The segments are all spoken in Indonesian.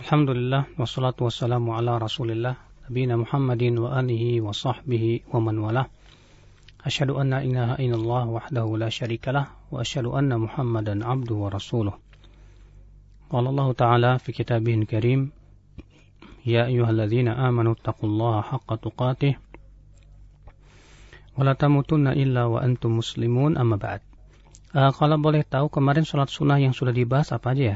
Alhamdulillah wassalatu wassalamu ala Rasulillah nabiyina Muhammadin wa alihi wa sahbihi wa man walah. Asyhadu an la ilaha illallah wahdahu la syarikalah wa asyhadu anna Muhammadan abduhu wa rasuluh. Qala Allah Ta'ala fi kitabihil karim, ya ayyuhalladzina amanu taqullaha haqqa tuqatih wa la tamutunna illa wa antum muslimun, amma ba'd. Kalau boleh tahu kemarin sholat sunnah yang sudah dibahas apa aja ya?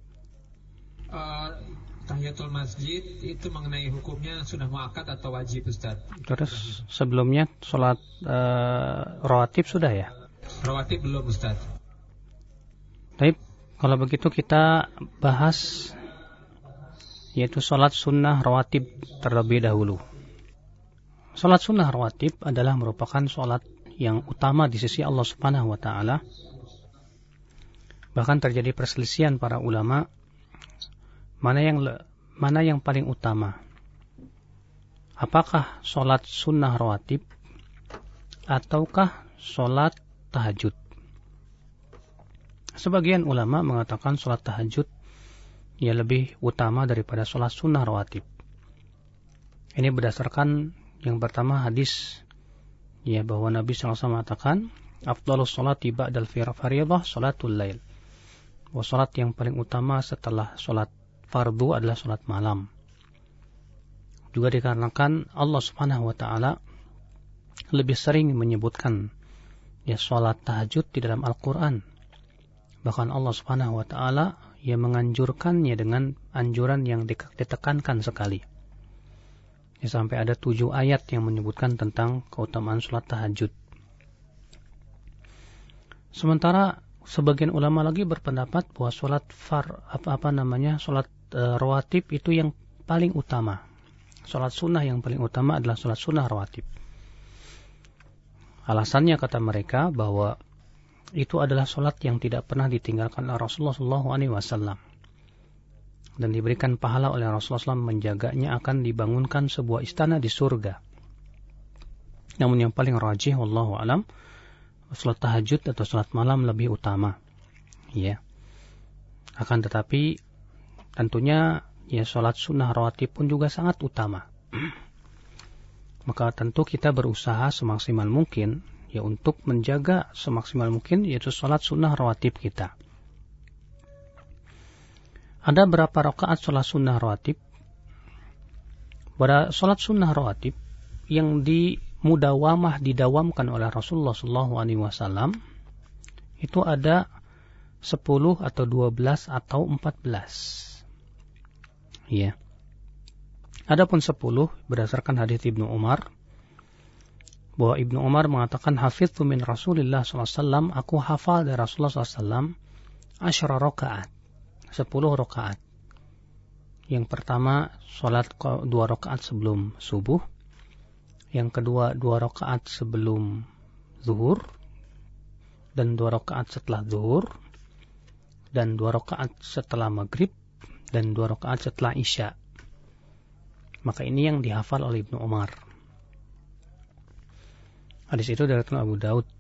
Tahiyatul masjid itu mengenai hukumnya sudah muakkad atau wajib, Ustaz. Terus sebelumnya sholat rawatib sudah ya? Rawatib belum, Ustaz. Baik, kalau begitu kita bahas yaitu sholat sunnah rawatib terlebih dahulu. Sholat sunnah rawatib adalah merupakan sholat yang utama di sisi Allah Subhanahu wa Ta'ala. Bahkan terjadi perselisihan para ulama mana yang paling utama, apakah sholat sunnah rawatib ataukah sholat tahajud. Sebagian ulama mengatakan sholat tahajud ya lebih utama daripada sholat sunnah rawatib. Ini berdasarkan yang pertama hadis ya, bahwa Nabi SAW mengatakan afdhalus sholati ba'dal fardhah sholatul lail, bahwa sholat yang paling utama setelah sholat fardu adalah sholat malam. Juga dikarenakan Allah Subhanahu wa Ta'ala lebih sering menyebutkan ya sholat tahajud di dalam Al-Quran. Bahkan Allah Subhanahu wa Ta'ala yang menganjurkannya dengan anjuran yang ditekankan sekali. Ya, sampai ada 7 ayat yang menyebutkan tentang keutamaan sholat tahajud. Sementara sebagian ulama lagi berpendapat bahwa sholat sholat rawatib itu yang paling utama. Sholat sunnah yang paling utama adalah sholat sunnah rawatib. Alasannya kata mereka bahwa itu adalah sholat yang tidak pernah ditinggalkan oleh Rasulullah SAW dan diberikan pahala oleh Rasulullah SAW menjaganya akan dibangunkan sebuah istana di surga. Namun yang paling rajih wallahu alam, sholat tahajud atau sholat malam lebih utama. Ya. Akan tetapi tentunya ya sholat sunnah rawatib pun juga sangat utama. Maka tentu kita berusaha semaksimal mungkin ya untuk menjaga semaksimal mungkin yaitu sholat sunnah rawatib kita. Ada berapa rakaat sholat sunnah rawatib? Pada sholat sunnah rawatib yang didawamkan oleh Rasulullah SAW itu ada 10 atau 12 atau 14. Ya. Adapun 10 berdasarkan hadis Ibnu Umar, bahwa Ibnu Umar mengatakan hafidzu min Rasulillah SAW, aku hafal dari Rasulullah SAW 10 rakaat, 10 rakaat. Yang pertama salat 2 rakaat sebelum subuh, yang kedua 2 rakaat sebelum zuhur, dan 2 rakaat setelah zuhur, dan 2 rakaat setelah maghrib, dan 2 rakaat setelah isya. Maka ini yang dihafal oleh Ibnu Umar. Hadis itu dari Abu Daud,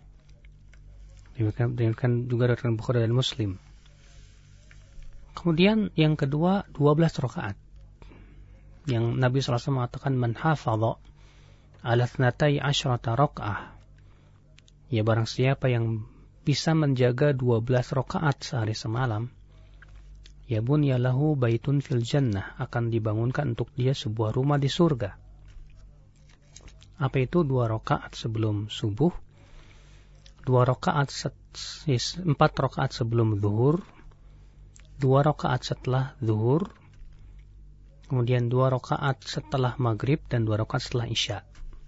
demikian juga dari Bukhari dan Muslim. Kemudian yang kedua 12 rakaat, yang Nabi SAW mengatakan man hafadha ala 12 raka'ah, ya barang siapa yang bisa menjaga 12 rakaat sehari semalam, ya bunya lahu baitun fil jannah, akan dibangunkan untuk dia sebuah rumah di surga. Apa itu 2 rakaat sebelum subuh, 4 rakaat sebelum zuhur, 2 rakaat setelah zuhur, kemudian 2 rakaat setelah maghrib, dan 2 rakaat setelah isya.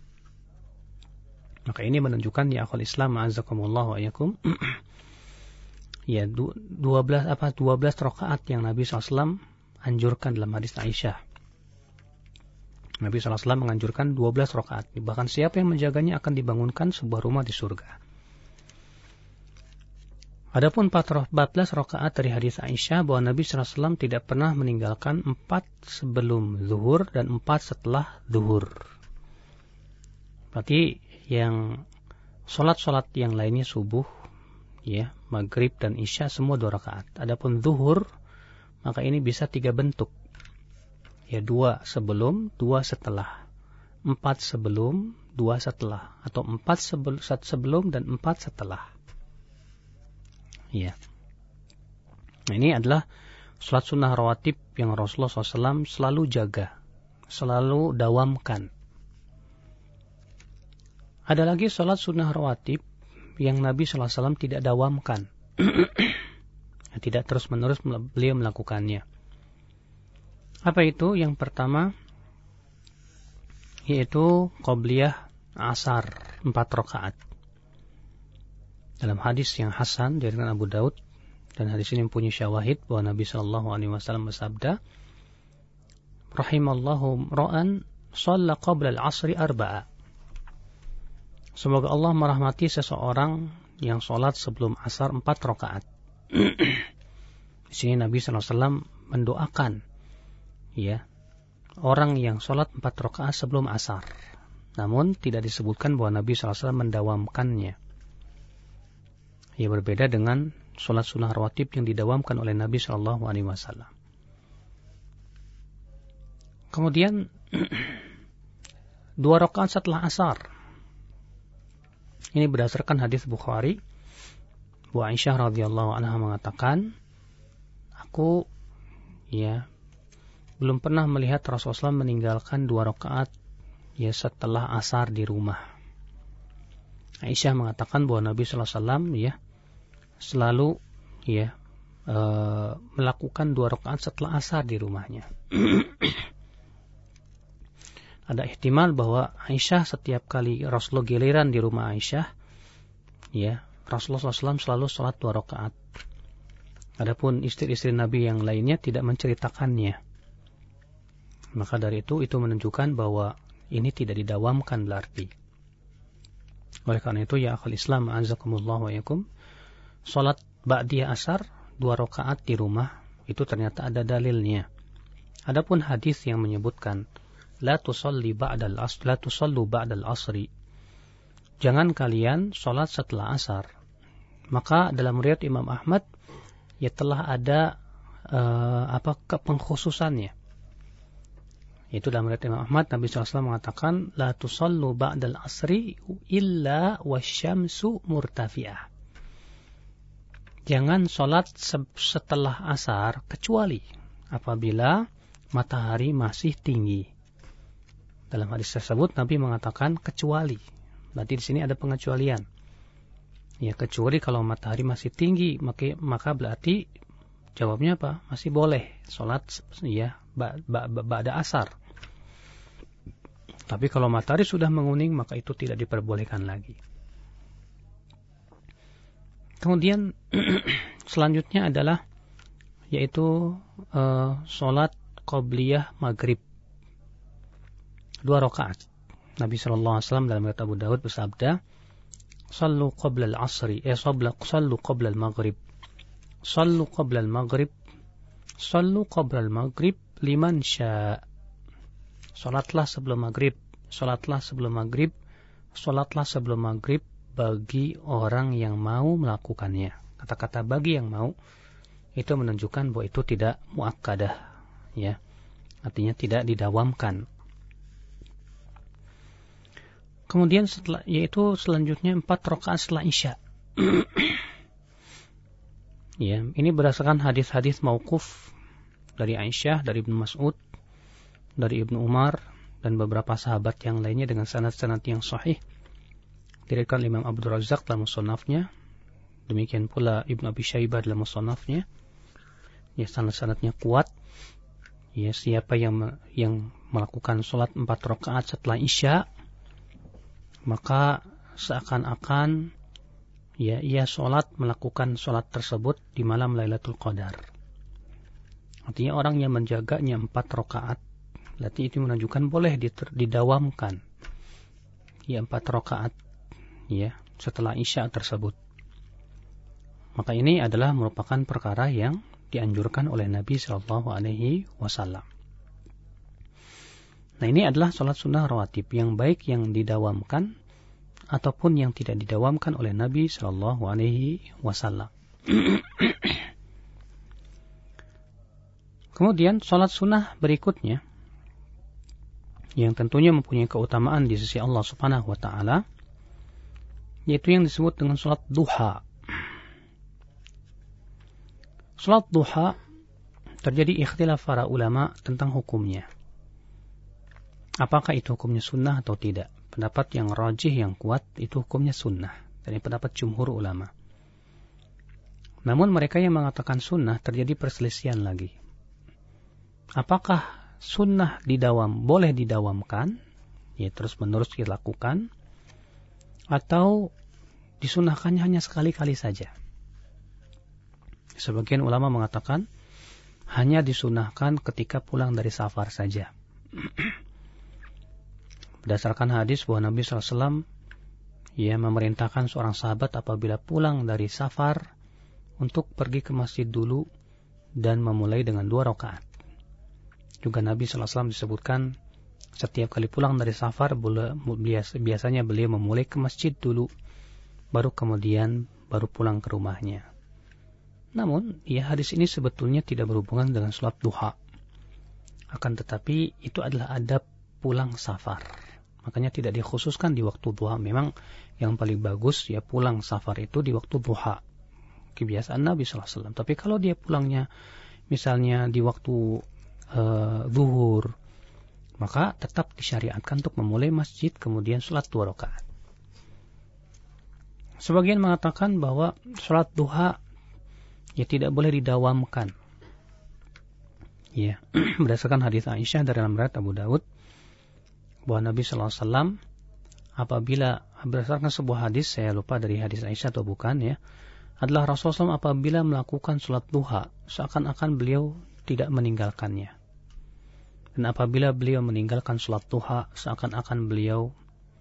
Maka ini menunjukkan ya akhul Islam a'azakumullah wa iyakum ya 12 rakaat yang Nabi SAW anjurkan dalam hadis Aisyah. Nabi SAW menganjurkan 12 rakaat. Bahkan siapa yang menjaganya akan dibangunkan sebuah rumah di surga. Adapun 14 rakaat dari hadis Aisyah bahwa Nabi SAW tidak pernah meninggalkan 4 sebelum zuhur dan 4 setelah zuhur. Berarti yang sholat yang lainnya subuh, ya, maghrib dan isya semua 2 rakaat. Adapun zuhur maka ini bisa 3 bentuk. Ya, 2 sebelum, 2 setelah. 4 sebelum, 2 setelah. Atau 4 sebelum dan 4 setelah. Ya. Nah, ini adalah salat sunnah rawatib yang Rasulullah SAW selalu jaga, selalu dawamkan. Ada lagi salat sunnah rawatib yang Nabi SAW tidak dawamkan. Tidak terus-menerus beliau melakukannya. Apa itu? Yang pertama yaitu qobliyah asar 4 rakaat. Dalam hadis yang hasan dari Abu Daud, dan hadis ini mempunyai syawahid bahwa Nabi SAW bersabda, rahimallahu ra'an shalla qabla al-asri 4. Semoga Allah merahmati seseorang yang sholat sebelum asar 4 rakaat. Di sini Nabi SAW mendoakan, ya, orang yang sholat 4 rakaat sebelum asar. Namun tidak disebutkan bahwa Nabi SAW mendawamkannya. Ya, berbeda dengan sholat sunnah rawatib yang didawamkan oleh Nabi SAW. Kemudian 2 rakaat setelah asar. Ini berdasarkan hadis Bukhari. Bu Aisyah radhiyallahu anha mengatakan, aku belum pernah melihat Rasulullah SAW meninggalkan 2 rakaat setelah asar di rumah. Aisyah mengatakan bahwa Nabi SAW selalu melakukan 2 rakaat setelah asar di rumahnya. Ada ihtimal bahwa Aisyah setiap kali Rasulullah giliran di rumah Aisyah, Rasulullah SAW selalu sholat 2 rakaat. Adapun istri-istri Nabi yang lainnya tidak menceritakannya. Maka dari itu menunjukkan bahwa ini tidak didawamkan berarti. Oleh karena itu, ya akhul Islam, a'azakumullah wa yakum, sholat ba'diyah asar 2 rakaat di rumah itu ternyata ada dalilnya. Adapun hadis yang menyebutkan la tusallu ba'dal asri, jangan kalian sholat setelah asar, maka dalam riwayat Imam Ahmad telah ada kepengkhususannya. Itu dalam riwayat Imam Ahmad, Nabi SAW mengatakan la tusallu ba'dal asri illa wasyamsu murtafi'ah. Jangan sholat setelah asar kecuali apabila matahari masih tinggi. Dalam hadis tersebut Nabi mengatakan kecuali. Berarti di sini ada pengecualian. Ya, kecuali kalau matahari masih tinggi, maka berarti jawabnya apa? Masih boleh sholat ba'da asar. Tapi kalau matahari sudah menguning, maka itu tidak diperbolehkan lagi. Kemudian selanjutnya adalah yaitu sholat qobliyah maghrib 2 rakaat. Nabi SAW dalam riwayat Abu Daud bersabda, sallu qabla al-asri, sallu qabla al-maghrib. Sallu qabla al-maghrib. Sallu qabla al-maghrib liman syaa. Salatlah sebelum maghrib. Salatlah sebelum maghrib. Salatlah sebelum maghrib bagi orang yang mau melakukannya. Kata-kata bagi yang mau itu menunjukkan bahwa itu tidak muakkadah, ya. Artinya tidak didawamkan. Kemudian selanjutnya 4 rakaat setelah Isya. Ya, ini berdasarkan hadis-hadis mauquf dari Aisyah, dari Ibnu Mas'ud, dari Ibnu Umar dan beberapa sahabat yang lainnya dengan sanad-sanad yang sahih. Diriwayatkan Imam Abdul Razzaq dalam musannafnya, demikian pula Ibnu Abi Syaibah dalam musannafnya. Ya, sanad-sanadnya kuat. Ya, siapa yang melakukan salat 4 rakaat setelah Isya, maka seakan-akan ia melakukan sholat tersebut di malam Lailatul Qadar. Artinya orang yang menjaganya 4 rakaat, berarti itu menunjukkan boleh didawamkan 4 rakaat setelah Isya tersebut. Maka ini adalah merupakan perkara yang dianjurkan oleh Nabi SAW. Nah, ini adalah sholat sunnah rawatib yang baik yang didawamkan ataupun yang tidak didawamkan oleh Nabi SAW. Kemudian sholat sunnah berikutnya, yang tentunya mempunyai keutamaan di sisi Allah Subhanahu wa Ta'ala, yaitu yang disebut dengan sholat duha. Sholat duha terjadi ikhtilaf para ulama tentang hukumnya. Apakah itu hukumnya sunnah atau tidak? Pendapat yang rajih, yang kuat, itu hukumnya sunnah. Dari pendapat jumhur ulama. Namun mereka yang mengatakan sunnah terjadi perselisihan lagi. Apakah sunnah boleh didawamkan, ya terus menerus dilakukan, atau disunnahkannya hanya sekali-kali saja? Sebagian ulama mengatakan hanya disunnahkan ketika pulang dari safar saja. Berdasarkan hadis bahwa Nabi SAW memerintahkan seorang sahabat apabila pulang dari safar untuk pergi ke masjid dulu dan memulai dengan 2 rakaat. Juga Nabi SAW disebutkan setiap kali pulang dari safar biasanya beliau memulai ke masjid dulu, baru pulang ke rumahnya. Namun, hadis ini sebetulnya tidak berhubungan dengan sholat duha. Akan tetapi itu adalah adab pulang safar. Makanya tidak dikhususkan di waktu duha. Memang yang paling bagus pulang safar itu di waktu duha. Kebiasaan Nabi SAW. Tapi kalau dia pulangnya misalnya di waktu zuhur, maka tetap disyariatkan untuk memulai masjid kemudian sholat 2 rakaat. Sebagian mengatakan bahwa sholat duha tidak boleh didawamkan. Berdasarkan hadis Aisyah dari dalam riwayat Abu Daud, bahwa Nabi SAW apabila, berdasarkan sebuah hadis, saya lupa dari hadis Aisyah atau bukan adalah Rasulullah SAW apabila melakukan sholat duha, seakan-akan beliau tidak meninggalkannya. Dan apabila beliau meninggalkan sholat duha, seakan-akan beliau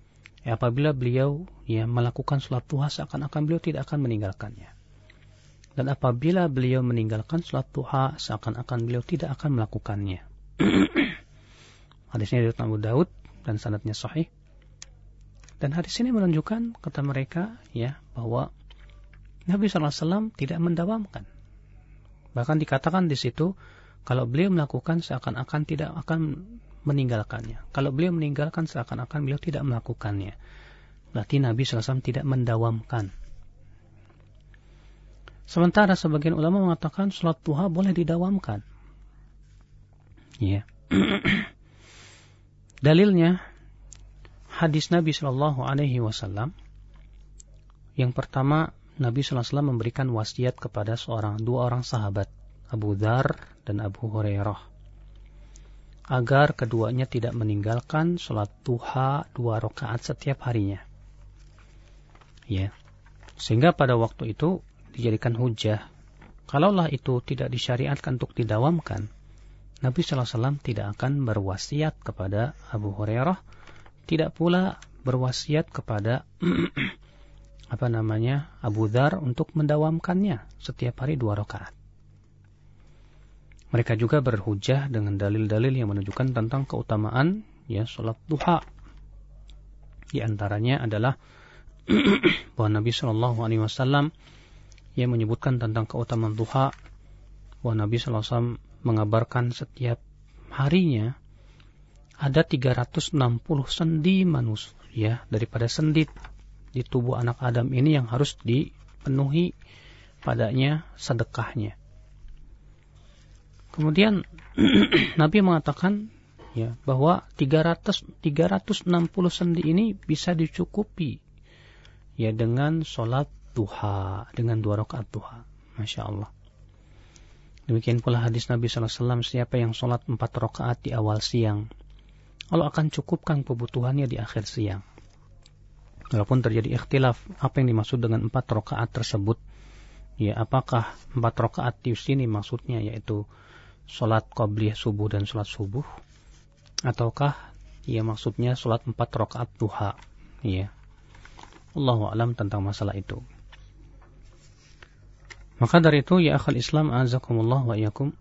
melakukan sholat duha, seakan-akan beliau tidak akan meninggalkannya. Dan apabila beliau meninggalkan sholat duha, seakan-akan beliau tidak akan melakukannya. Hadisnya dari Abu Daud dan sanadnya sahih. Dan hadis ini menunjukkan, kata mereka, bahwa Nabi SAW tidak mendawamkan. Bahkan dikatakan di situ, kalau beliau melakukan seakan-akan tidak akan meninggalkannya. Kalau beliau meninggalkan seakan-akan beliau tidak melakukannya. Berarti Nabi SAW tidak mendawamkan. Sementara sebagian ulama mengatakan sholat duha boleh didawamkan. Dalilnya hadis Nabi SAW. Yang pertama, Nabi SAW memberikan wasiat kepada 2 orang sahabat, Abu Dzar dan Abu Hurairah, agar keduanya tidak meninggalkan sholat duha 2 rakaat setiap harinya. Sehingga pada waktu itu dijadikan hujah. Kalaulah itu tidak disyariatkan untuk didawamkan, Nabi SAW tidak akan berwasiat kepada Abu Hurairah, tidak pula berwasiat kepada Abu Dzar untuk mendawamkannya setiap hari 2 rakaat. Mereka juga berhujah dengan dalil-dalil yang menunjukkan tentang keutamaan sholat duha. Di antaranya adalah bahwa Nabi SAW menyebutkan tentang keutamaan duha, bahwa Nabi SAW mengabarkan setiap harinya ada 360 sendi manusia daripada sendi di tubuh anak Adam ini yang harus dipenuhi padanya sedekahnya. Kemudian Nabi mengatakan bahwa 360 sendi ini bisa dicukupi dengan sholat duha, dengan 2 rakaat duha. Masya Allah. Demikian pula hadis Nabi SAW, siapa yang sholat 4 rakaat di awal siang, Allah akan cukupkan kebutuhannya di akhir siang. Walaupun terjadi ikhtilaf apa yang dimaksud dengan 4 rakaat tersebut, apakah 4 rakaat di sini maksudnya yaitu sholat qabliyah subuh dan sholat subuh, ataukah maksudnya sholat 4 rakaat duha. Allahu a'lam tentang masalah itu. Maka dari itu, ya akhal Islam azakumullah wa iyyakum,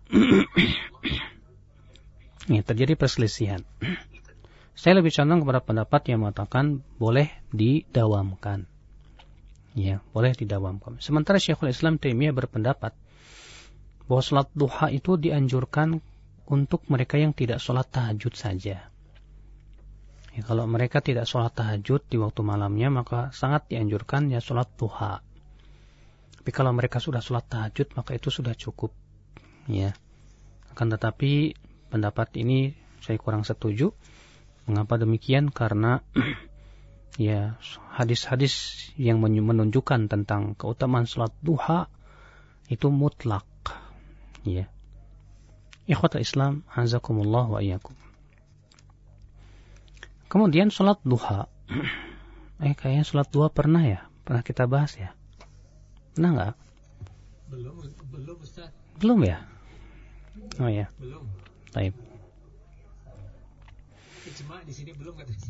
terjadi perselisihan. Saya lebih condong kepada pendapat yang mengatakan boleh didawamkan. Boleh didawamkan. Sementara Syekhul Islam Taimiyah berpendapat bahwa salat duha itu dianjurkan untuk mereka yang tidak sholat tahajud saja. Ya, kalau mereka tidak sholat tahajud di waktu malamnya, maka sangat dianjurkan ya sholat duha. Tapi kalau mereka sudah sholat tahajud, maka itu sudah cukup. Ya. Akan tetapi pendapat ini saya kurang setuju. Mengapa demikian? Karena ya hadis-hadis yang menunjukkan tentang keutamaan sholat duha itu mutlak. Ya. Ikhwatul Islam, azakumullah wa iyyakum. Kemudian sholat duha. Kayaknya sholat duha pernah kita bahas ya. Pernah nggak? Belum Ustaz. Belum ya? Oh ya. Belum. Baik. Cuma di sini belum katanya.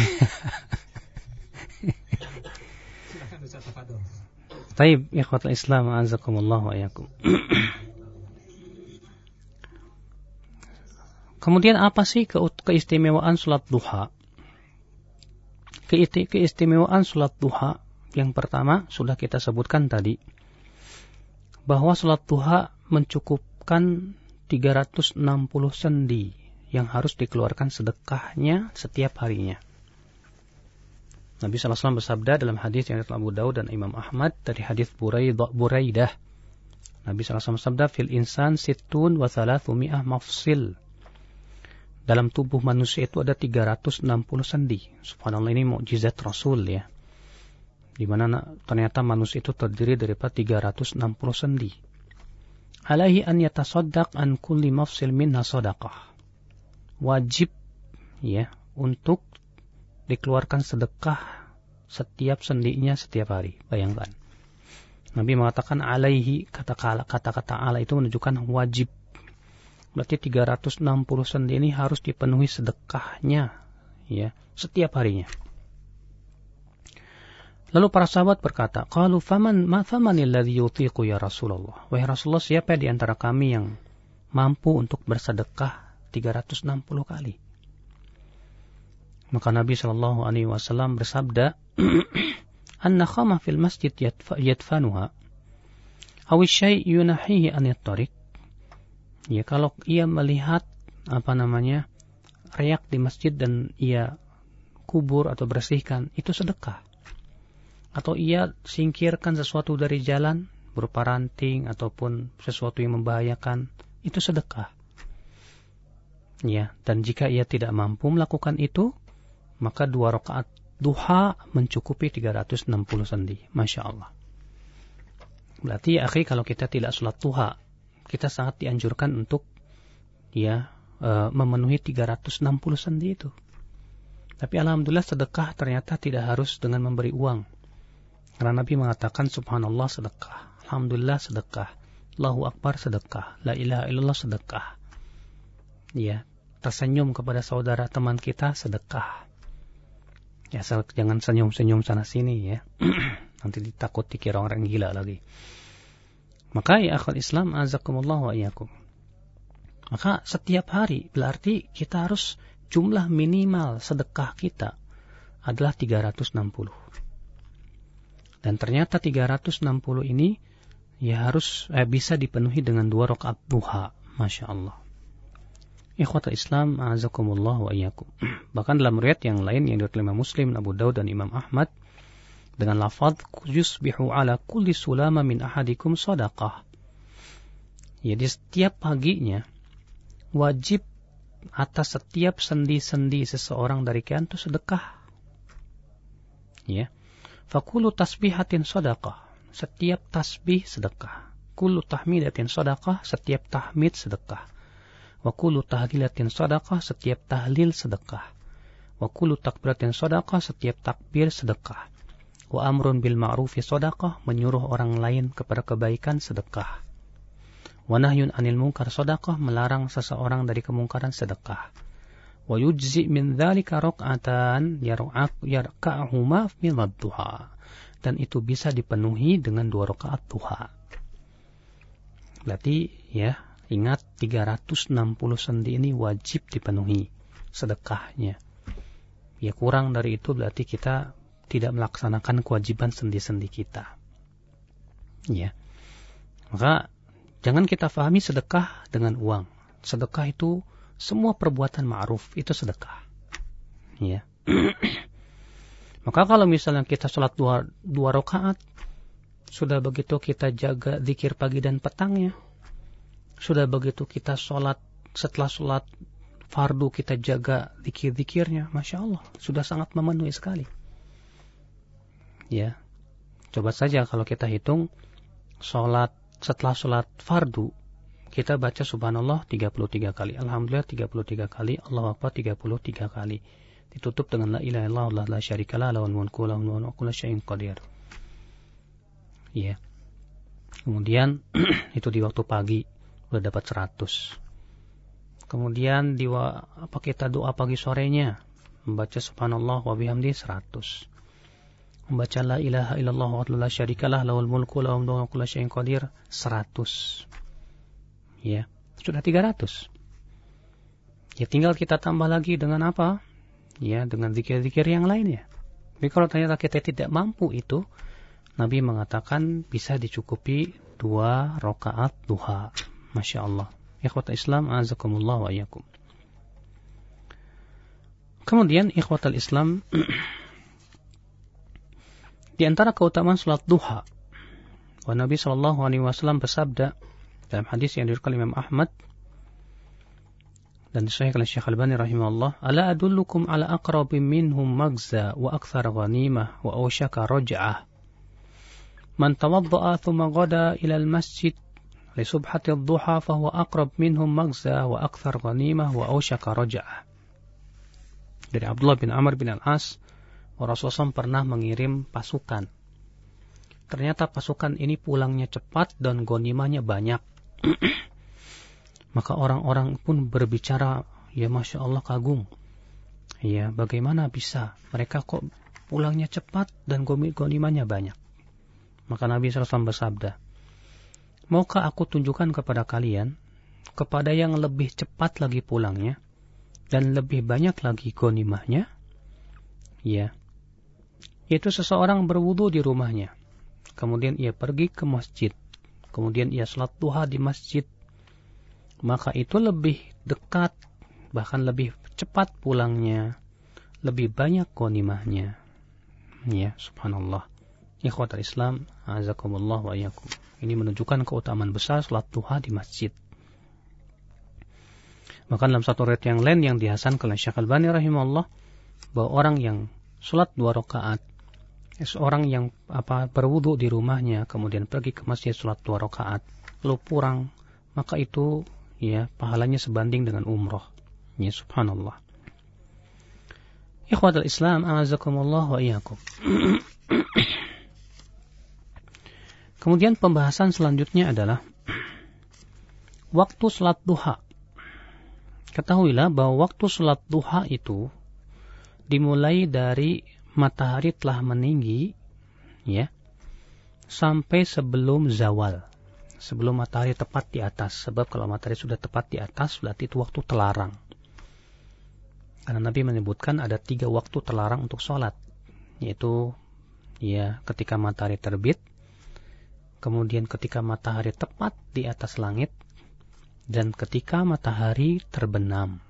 Silakan Ustaz tafadhol. Baik, ikhwatul Islam, azakumullah wa iyyakum. Kemudian apa sih keistimewaan sholat duha? Keistimewaan sholat duha yang pertama sudah kita sebutkan tadi, bahwa sholat duha mencukupkan 360 sendi yang harus dikeluarkan sedekahnya setiap harinya. Nabi SAW bersabda dalam hadis yang riwayat Abu Daud dan Imam Ahmad dari hadis Buraidah. Nabi SAW bersabda, fil insan sittun wa thalathumiyah mafsil. Dalam tubuh manusia itu ada 360 sendi. Subhanallah, ini mukjizat Rasul ya. Di mana ternyata manusia itu terdiri daripada 360 sendi. Alaihi an yatasaddaq an kulli mafsil minha sadaqah. Wajib ya untuk dikeluarkan sedekah setiap sendinya setiap hari. Bayangkan. Nabi mengatakan alaihi, kata-kata ala itu menunjukkan wajib. Berarti 360 sendi ini harus dipenuhi sedekahnya ya setiap harinya. Lalu para sahabat berkata, qalu famanil ladzi yutiqu ya Rasulullah? Wahai Rasulullah, siapa di antara kami yang mampu untuk bersedekah 360 kali? Maka Nabi sallallahu alaihi wasallam bersabda, "Anna khama fil masjid yadfanuha aw syai' yunahihi an at-tariq." Ya, kalau ia melihat reak di masjid dan ia kubur atau bersihkan, itu sedekah. Atau ia singkirkan sesuatu dari jalan berupa ranting ataupun sesuatu yang membahayakan, itu sedekah. Ya, dan jika ia tidak mampu melakukan itu, maka 2 rakaat duha mencukupi 360 sendi. Masya Allah. Berarti ya akhi, kalau kita tidak sholat duha, kita sangat dianjurkan untuk memenuhi 360 sendi itu. Tapi alhamdulillah sedekah ternyata tidak harus dengan memberi uang. Karena Nabi mengatakan subhanallah sedekah, alhamdulillah sedekah, Allahu Akbar sedekah, la ilaha illallah sedekah. Ya, tersenyum kepada saudara teman kita sedekah. Ya, jangan senyum-senyum sana sini ya. Nanti takut dikira orang gila lagi. Maka ya akhwat Islam, azakumullah wa iyyakum. Maka setiap hari berarti kita harus jumlah minimal sedekah kita adalah 360. Dan ternyata 360 ini ya harus bisa dipenuhi dengan 2 rakaat duha. Masya Allah. Ikhwatul Islam, azakumullah wa iyyakum. Bahkan dalam riwayat yang lain yang diriwayatkan Imam Muslim, Abu Daud dan Imam Ahmad dengan lafaz yusbihu ala kulli sulama min ahadikum sadaqah. Jadi setiap paginya wajib atas setiap sendi-sendi seseorang dari kalian itu sedekah. Ya. Fakulu tasbihatin sadaqah. Setiap tasbih sedekah. Kullu tahmidatin sadaqah, setiap tahmid sedekah. Wa kullu tahlilatin sadaqah, setiap tahlil sedekah. Wa kullu takbiratin sadaqah, setiap takbir sedekah. Wa amrun bil ma'rufi sadaqah, menyuruh orang lain kepada kebaikan sedekah. Wa nahyun anil munkar sadaqah, melarang seseorang dari kemungkaran sedekah. Wa yujzi min dzalika rak'atan yarka'uhuma min ad-duha. Dan itu bisa dipenuhi dengan 2 rakaat duha. Berarti ya, ingat 360 sendi ini wajib dipenuhi sedekahnya. Ya, kurang dari itu berarti kita tidak melaksanakan kewajiban sendi-sendi kita. Ya. Maka jangan kita fahami sedekah dengan uang. Sedekah itu semua perbuatan ma'ruf itu sedekah. Ya. Maka kalau misalnya kita sholat dua rakaat, sudah begitu kita jaga zikir pagi dan petangnya, sudah begitu kita sholat, setelah sholat fardu kita jaga zikir-zikirnya, Masya Allah, sudah sangat memenuhi sekali. Ya, coba saja kalau kita hitung setelah sholat fardu, kita baca subhanallah 33 kali, alhamdulillah 33 kali, Allahu Akbar 33 kali. Ditutup dengan la ilaha illallah la syarikalah lahul mulku wa huwa ala kulli syai'in qadir. Ya. Kemudian itu di waktu pagi udah dapat 100. Kemudian kita doa pagi sorenya, membaca subhanallah wa bihamdi 100. Membaca la ilaha illallah wa la syarikalah lahul mulku wa huwa ala kulli syai'in qadir 100. Ya, sudah 300. Ya tinggal kita tambah lagi dengan apa? Ya, dengan zikir-zikir yang lainnya. Tapi kalau ternyata kita tidak mampu itu, Nabi mengatakan bisa dicukupi 2 rakaat duha. Masya Allah. Ikhwatal Islam, azakumullah wa iyyakum. Kemudian ikhwatal Islam, di antara keutamaan salat duha, Nabi SAW bersabda dalam hadis yang diriwayatkan Imam Ahmad dan disahihkan oleh Syekh Al-Albani rahimahullah, ala adullukum ala aqrabin minhum magza wa akthar ghanimah wa awshaka raj'ah. Man tawadda'a thumma ghada ila al-masjid li subhati ad-duha fa huwa aqrab minhum magza wa akthar ghanimah wa awshaka raj'ah. Dari Abdullah bin Amr bin Al-As, Rasulullah SAW pernah mengirim pasukan. Ternyata pasukan ini pulangnya cepat dan ghanimahnya banyak. Maka orang-orang pun berbicara, ya Masya Allah kagum. Ya, bagaimana bisa mereka kok pulangnya cepat dan ghanimahnya banyak. Maka Nabi SAW bersabda, maukah aku tunjukkan kepada kalian, kepada yang lebih cepat lagi pulangnya, dan lebih banyak lagi ghanimahnya? Ya, yaitu seseorang berwudu di rumahnya, kemudian ia pergi ke masjid, kemudian ia salat duha di masjid, maka itu lebih dekat, bahkan lebih cepat pulangnya, lebih banyak ghanimahnya. Ya, subhanallah. Ikhwatal Islam, azakumullah wa iyyakum. Ini menunjukkan keutamaan besar salat duha di masjid. Maka dalam satu riwayat yang lain yang dihasankan oleh Syekh Al-Albani rahimahullah, bahwa orang yang salat 2 rakaat, seorang yang berwudu di rumahnya, kemudian pergi ke masjid salat 2 rakaat, lalu pulang, maka itu ya pahalanya sebanding dengan umroh. Ya subhanallah. Ikhwatul Islam, a'azakumullah wa iyyakum. Kemudian pembahasan selanjutnya adalah waktu salat duha. Ketahuilah bahwa waktu salat duha itu dimulai dari matahari telah meninggi, ya, sampai sebelum zawal. Sebelum matahari tepat di atas. Sebab kalau matahari sudah tepat di atas, berarti itu waktu terlarang. Karena Nabi menyebutkan ada 3 waktu terlarang untuk sholat. Yaitu ya ketika matahari terbit, kemudian ketika matahari tepat di atas langit, dan ketika matahari terbenam.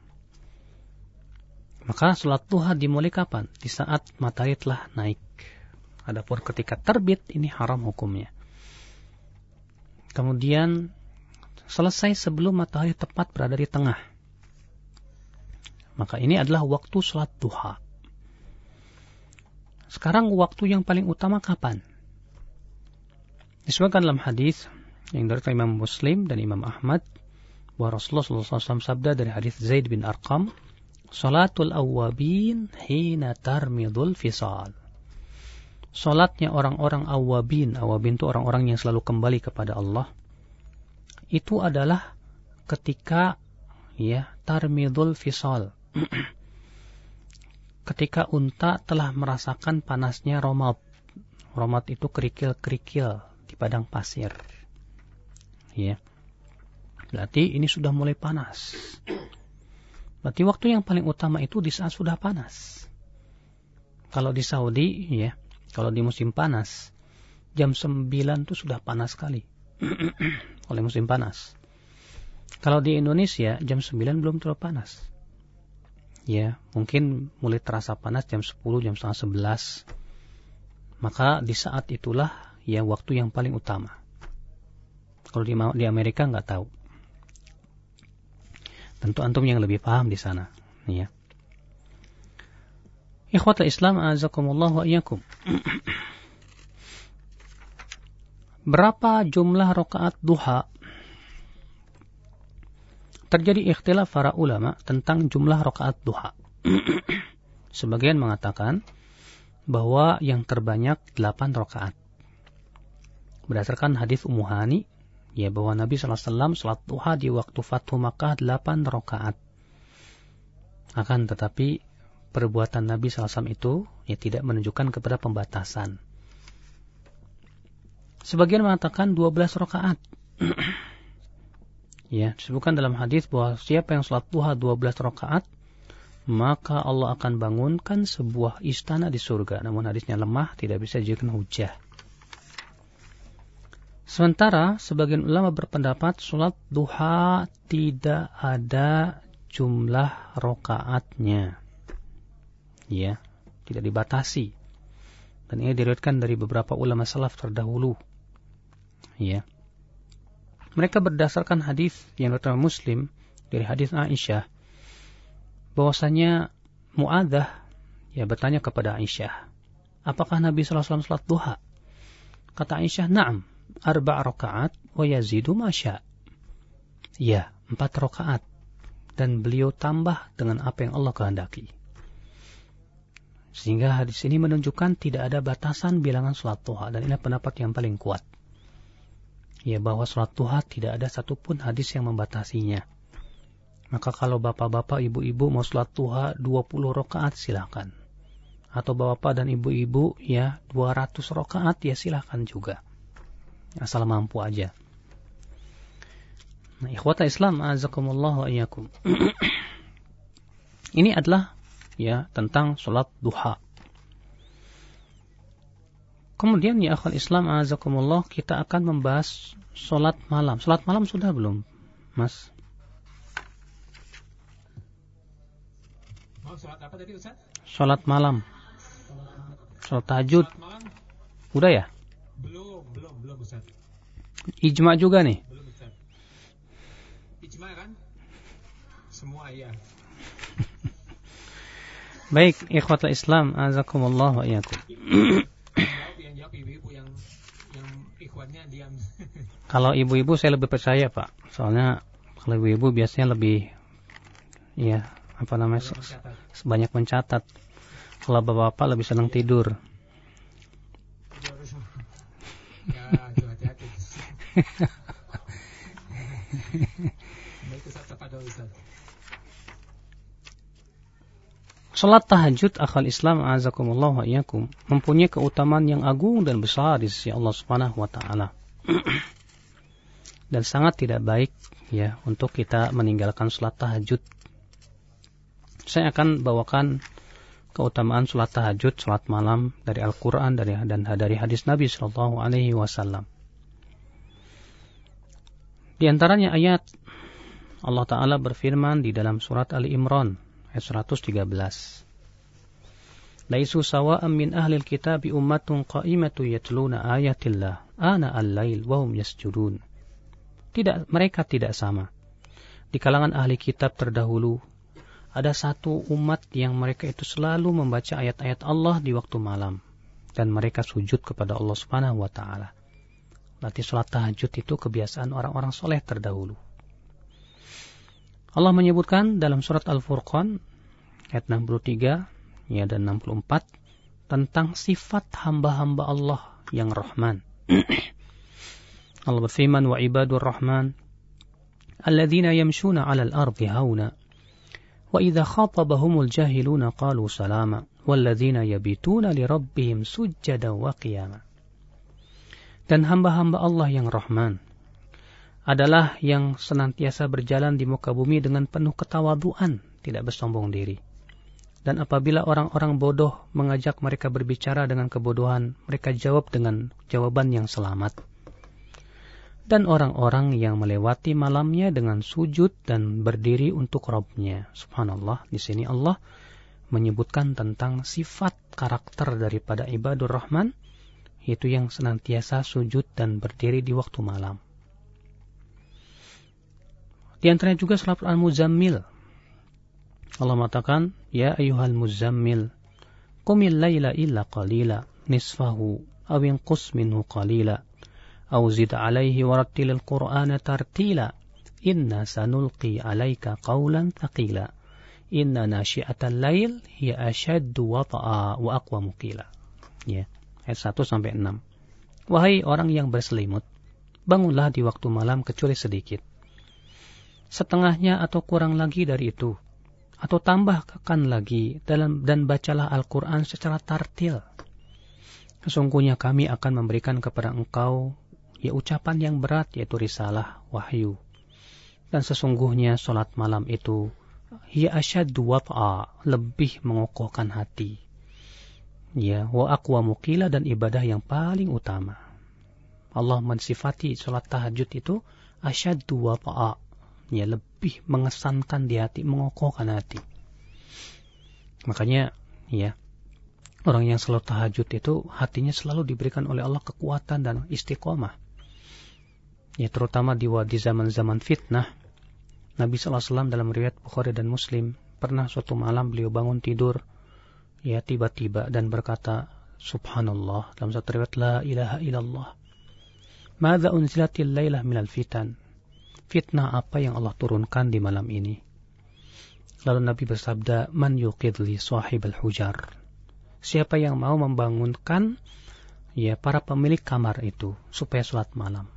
Maka sholat duha dimulai kapan? Di saat matahari telah naik. Adapun ketika terbit, ini haram hukumnya. Kemudian selesai sebelum matahari tepat berada di tengah. Maka ini adalah waktu salat duha. Sekarang waktu yang paling utama kapan? Disebutkan dalam hadis yang dari Imam Muslim dan Imam Ahmad, bahwa Rasulullah SAW sabda dari hadis Zaid bin Arqam, salatul awwabin hina tarmidul fisal. Salatnya orang-orang awwabin itu orang-orang yang selalu kembali kepada Allah, itu adalah ketika ya tarmidul fisal. Ketika unta telah merasakan panasnya romad. Romad itu kerikil-kerikil di padang pasir. Ya. Berarti ini sudah mulai panas. Berarti waktu yang paling utama itu di saat sudah panas. Kalau di Saudi, ya, kalau di musim panas, jam 9 itu sudah panas sekali. Oleh musim panas. Kalau di Indonesia jam 9 belum terlalu panas. Ya, mungkin mulai terasa panas jam 10, jam setengah 11. Maka di saat itulah ya waktu yang paling utama. Kalau di Amerika nggak tahu. Tentu antum yang lebih paham di sana, ya. Ikhwatul Islam azakumullah wa iyyakum. Berapa jumlah rakaat duha? Terjadi ikhtilaf para ulama tentang jumlah rakaat duha. Sebagian mengatakan bahwa yang terbanyak 8 rakaat. Berdasarkan hadis Ummu Hani, ya, bahwa Nabi SAW salat duha di waktu Fathu Makkah 8 rakaat. Akan tetapi perbuatan Nabi SAW itu ya tidak menunjukkan kepada pembatasan. Sebagian mengatakan 12 rakaat. Ya, disebutkan dalam hadis bahwa siapa yang salat duha 12 rakaat, maka Allah akan bangunkan sebuah istana di surga. Namun hadisnya lemah, tidak bisa dijadikan hujjah. Sementara sebagian ulama berpendapat salat duha tidak ada jumlah rakaatnya. Ya, tidak dibatasi. Dan ini diriwayatkan dari beberapa ulama salaf terdahulu. Ya. Mereka berdasarkan hadis yang diriwayatkan Muslim dari hadis Aisyah, bahwasanya Mu'adzah ya bertanya kepada Aisyah, apakah Nabi SAW salat duha? Kata Aisyah, na'am, 4 rakaat wa yazidu ma syaa. Ya, 4 rakaat, dan beliau tambah dengan apa yang Allah kehendaki. Sehingga hadis ini menunjukkan tidak ada batasan bilangan salat duha, dan ini pendapat yang paling kuat. Ya, bahwa salat duha tidak ada satupun hadis yang membatasinya. Maka kalau bapak-bapak, ibu-ibu mau salat duha 20 rakaat silakan. Atau bapak dan ibu-ibu ya 200 rakaat ya silakan juga. Asal mampu aja. Nah, ikhwata Islam azakumullah wa iyyakum. Ini adalah ya tentang salat duha. Kemudian ya akhwal Islam azakumullah, kita akan membahas salat malam. Salat malam sudah belum, Mas? Mau salat apa tadi, Ustaz? Salat malam. Salat tahajud. Salat malam? Udah ya? Belum Ustaz. Ijma juga nih. Belum Ustaz. Ijma kan? Semua ya. Baik, ikhwatul Islam azakumullah wa iyyakum. Yang jawab ibu-ibu yang ikhwannya diam. Kalau ibu-ibu saya lebih percaya, Pak. Soalnya kalau ibu-ibu biasanya lebih ya, apa namanya? Banyak mencatat. Kalau bapak-bapak lebih senang tidur. Ya, hati-hati. Baik, Ustaz, kepada Ustaz. Salat tahajud akhal Islam azakumullah wa iyyakum mempunyai keutamaan yang agung dan besar di sisi Allah Subhanahu wa taala. Dan sangat tidak baik ya untuk kita meninggalkan salat tahajud. Saya akan bawakan keutamaan salat tahajud, salat malam dari Al-Qur'an dan dari hadis Nabi sallallahu alaihi wasallam. Di antaranya ayat Allah taala berfirman di dalam surat Ali Imran ayat 113. Laisu sawa'an min ahlil kitabi ummatun qa'imatu yatluna ayatillah ana al-lail wa hum yasjudun. Mereka tidak sama. Di kalangan ahli kitab terdahulu ada satu umat yang mereka itu selalu membaca ayat-ayat Allah di waktu malam dan mereka sujud kepada Allah Subhanahu wa taala. Berarti salat tahajud itu kebiasaan orang-orang soleh terdahulu. Allah menyebutkan dalam surat Al-Furqan ayat 63 ya, dan 64 tentang sifat hamba-hamba Allah yang Rahman. Allah berfirman, wa ibadur rahman alladzina yamshuna 'alal ardi hauna wa idza khatabahumul jahiluna qalu salama walladzina yabituna lirabbihim sujjadan wa qiyama. Dan hamba-hamba Allah yang Rahman adalah yang senantiasa berjalan di muka bumi dengan penuh ketawaduan, tidak bersombong diri. Dan apabila orang-orang bodoh mengajak mereka berbicara dengan kebodohan, mereka jawab dengan jawaban yang selamat. Dan orang-orang yang melewati malamnya dengan sujud dan berdiri untuk Rabb-nya. Subhanallah, di sini Allah menyebutkan tentang sifat karakter daripada ibadur rahman, yaitu yang senantiasa sujud dan berdiri di waktu malam. Di antaranya juga surat Al-Muzammil. Allah mengatakan, Ya ayyuhal muzammil, qumil layla illa qalila, nisfahu, awin qus minhu qalila, aw zid alaihi warattilil qur'ana tartila, inna sanulqi alaika qawlan thaqila, inna nasyi'atal layl hiya ashaddu wata'a wa aqwamu qila. Ya, ayat 1-6. Wahai orang yang berselimut, bangunlah di waktu malam kecuali sedikit, setengahnya atau kurang lagi dari itu, atau tambahkan lagi dan bacalah Al-Quran secara tartil. Sesungguhnya kami akan memberikan kepada engkau ucapan yang berat, yaitu risalah, wahyu. Dan sesungguhnya solat malam itu hiya asyaddu wat'a, lebih mengokohkan hati. Ya, wa aqwamu qila, dan ibadah yang paling utama. Allah mensifati solat tahajud itu asyaddu wat'a, ya, lebih mengesankan di hati, mengokohkan hati. Makanya, ya, orang yang selalu tahajud itu hatinya selalu diberikan oleh Allah kekuatan dan istiqomah. Ya, terutama di zaman-zaman fitnah. Nabi SAW dalam riwayat Bukhari dan Muslim, pernah suatu malam beliau bangun tidur, ya, tiba-tiba dan berkata, Subhanallah, dalam satu riwayat, La ilaha illallah, Madza unzilatil lailah minal fitan, fitnah apa yang Allah turunkan di malam ini. Lalu Nabi bersabda, Man yuqidli sahibal hujar, siapa yang mau membangunkan, ya, para pemilik kamar itu supaya sholat malam.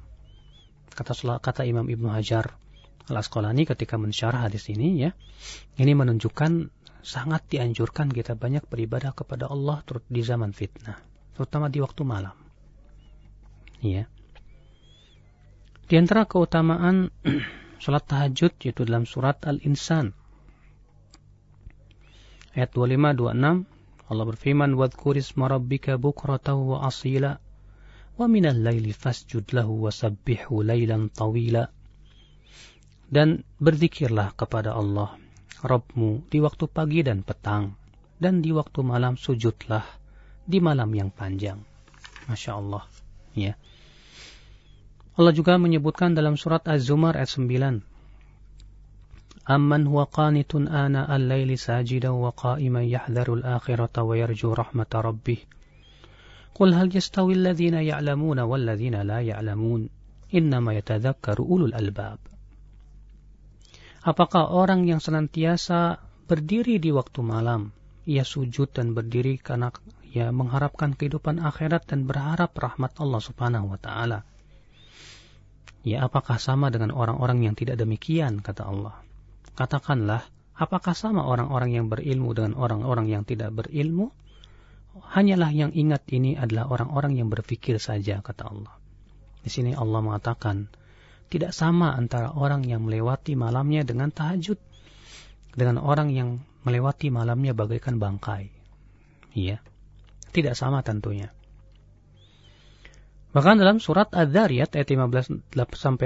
Kata Imam Ibnu Hajar Al-Asqalani ketika mensyarah hadis ini, ya, ini menunjukkan sangat dianjurkan kita banyak beribadah kepada Allah di zaman fitnah, terutama di waktu malam. Ya. Di antara keutamaan salat tahajud yaitu dalam surat Al-Insan ayat 25-26, Allah berfirman, Wadhkurisma rabbika bukratan wa asila, wa minal laili fasjud lahu wa sabbihu laylan tawila. Dan berzikirlah kepada Allah Rabbmu di waktu pagi dan petang, dan di waktu malam sujudlah di malam yang panjang. Masya Allah, ya. Allah juga menyebutkan dalam surat Az-Zumar ayat 9, Amman huwa qanitun ana al-layli sajidan wa qa'iman yahdharul akhirata wa yarju rahmata rabbih. Qul hal yastawi alladhina ya'lamuna wal ladhina la ya'lamun, innama yatadhakkaru ulul albab. Apakah orang yang senantiasa berdiri di waktu malam, ia sujud dan berdiri karena ia mengharapkan kehidupan akhirat dan berharap rahmat Allah Subhanahu wa taala, ya, apakah sama dengan orang-orang yang tidak demikian, kata Allah. Katakanlah, apakah sama orang-orang yang berilmu dengan orang-orang yang tidak berilmu? Hanyalah yang ingat ini adalah orang-orang yang berpikir saja, kata Allah. Di sini Allah mengatakan, tidak sama antara orang yang melewati malamnya dengan tahajud dengan orang yang melewati malamnya bagaikan bangkai. Iya, tidak sama tentunya. Bahkan dalam surat Adz-Dzariyat ayat 15-18,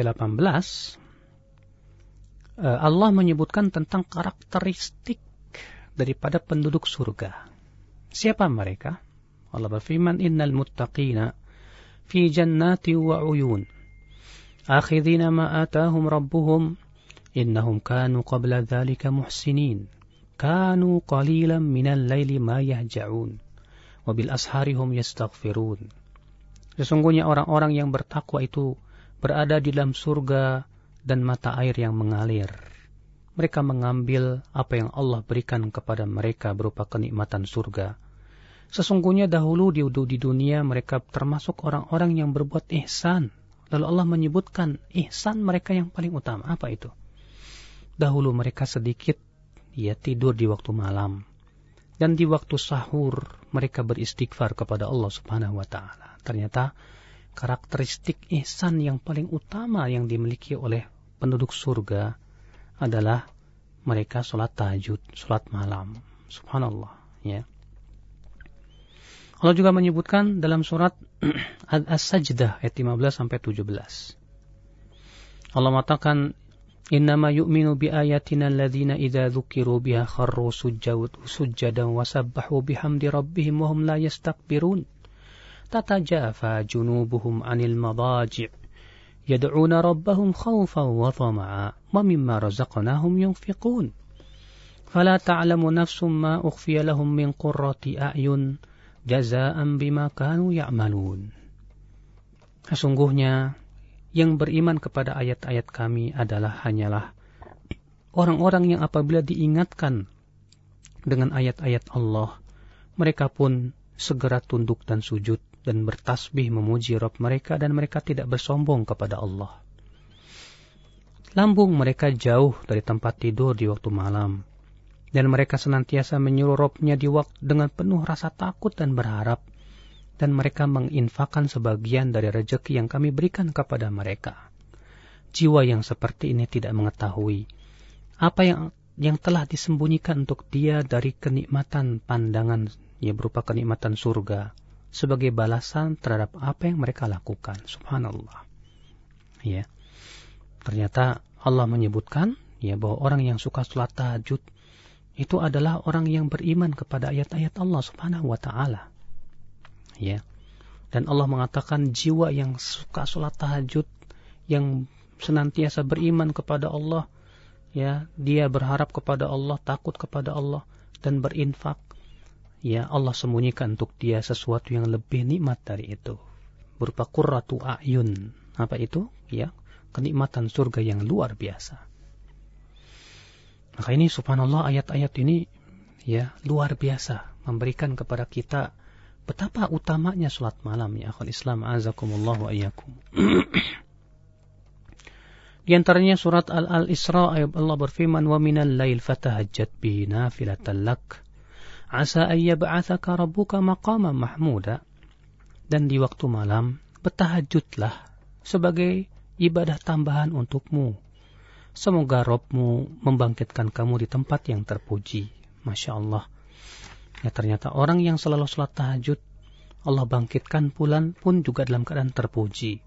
Allah menyebutkan tentang karakteristik daripada penduduk surga. Siapa mereka? Allah berfirman, Innal muttaqina fi jannati wa uyun, akhidhina ma atahum rabbuhum, innahum kanu qabla dhalika muhsinin, kanu qalilan minal layli ma yahja'un, wa bil asharihum yastaghfirun. Sesungguhnya orang-orang yang bertakwa itu berada di dalam surga dan mata air yang mengalir. Mereka mengambil apa yang Allah berikan kepada mereka berupa kenikmatan surga. Sesungguhnya dahulu di dunia mereka termasuk orang-orang yang berbuat ihsan. Lalu Allah menyebutkan ihsan mereka yang paling utama. Apa itu? Dahulu mereka sedikit tidur di waktu malam. Dan di waktu sahur mereka beristighfar kepada Allah Subhanahu wa taala. Ternyata karakteristik ihsan yang paling utama yang dimiliki oleh penduduk surga adalah mereka sholat tahajud, sholat malam. Subhanallah, ya. Allah juga menyebutkan dalam surat As-Sajdah ayat 15-17. Allah mengatakan, "Innama yu'minu bi ayatina alladhina idza dzukiru biha kharru sujjadan wa sabbahu bihamdi rabbihim wa hum la yastakbirun. Tatajafa junubuhum 'anil madaji' yad'una rabbahum khawfan wa tama'a wa mimma razaqnahum yunfiqun. Fala ta'lamu nafsum ma ukhfiya lahum min qurrati a'yun jazaa'an bima kanu ya'malun." Sesungguhnya yang beriman kepada ayat-ayat kami hanyalah orang-orang yang apabila diingatkan dengan ayat-ayat Allah, mereka pun segera tunduk dan sujud dan bertasbih memuji Rabb mereka, dan mereka tidak bersombong kepada Allah. Lambung mereka jauh dari tempat tidur di waktu malam, dan mereka senantiasa menyuruh Rabb-nya dengan penuh rasa takut dan berharap, dan mereka menginfakkan sebagian dari rezeki yang kami berikan kepada mereka. Jiwa yang seperti ini tidak mengetahui apa yang telah disembunyikan untuk dia dari kenikmatan pandangan, berupa kenikmatan surga, sebagai balasan terhadap apa yang mereka lakukan. Subhanallah. Ternyata Allah menyebutkan bahwa orang yang suka salat tahajud itu adalah orang yang beriman kepada ayat-ayat Allah Subhanahu wa taala. Dan Allah mengatakan jiwa yang suka salat tahajud, yang senantiasa beriman kepada Allah, dia berharap kepada Allah, takut kepada Allah, dan berinfak, Allah sembunyikan untuk dia sesuatu yang lebih nikmat dari itu, berupa qurratu a'yun. Apa itu? Kenikmatan surga yang luar biasa. Maka ini subhanallah, ayat-ayat ini luar biasa, memberikan kepada kita betapa utamanya salat malam, ya akhul Islam, azakumullah wa iyyakum. Di antaranya surat Al-Isra, ayat Allah berfirman, "Wa minal lail fatahajjat bihi nafilatan lak, asa an yab'atsaka rabbuka maqaman mahmuda." Dan di waktu malam bertahajudlah sebagai ibadah tambahan untukmu. Semoga Rabb-mu membangkitkan kamu di tempat yang terpuji. Masya Allah. Ternyata orang yang selalu salat tahajud, Allah bangkitkan pun juga dalam keadaan terpuji.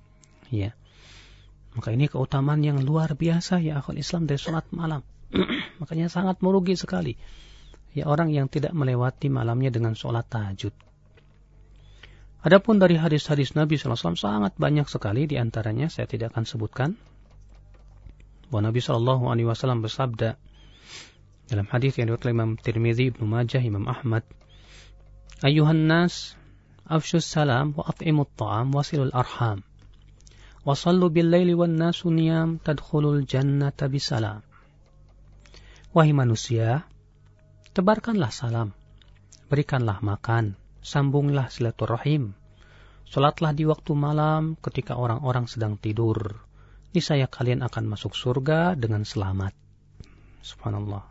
Maka ini keutamaan yang luar biasa, ya akhul Islam, dari salat malam. Makanya sangat merugi sekali orang yang tidak melewati malamnya dengan salat tahajud. Adapun dari hadis-hadis Nabi SAW sangat banyak sekali, di antaranya saya tidak akan sebutkan, bahwa Nabi SAW bersabda dalam hadis yang diriwayatkan Imam Tirmidzi, Ibnu Majah, Imam Ahmad, "Ayyuhan nas, afshus salam wa at'imut ta'am wasilul arham. Wa sallu bil laili wan nasu niyam tadkhulul jannata bisalam." Wahai manusia, tebarkanlah salam, berikanlah makan, sambunglah silaturahim, salatlah di waktu malam ketika orang-orang sedang tidur. Niscaya kalian akan masuk surga dengan selamat. Subhanallah.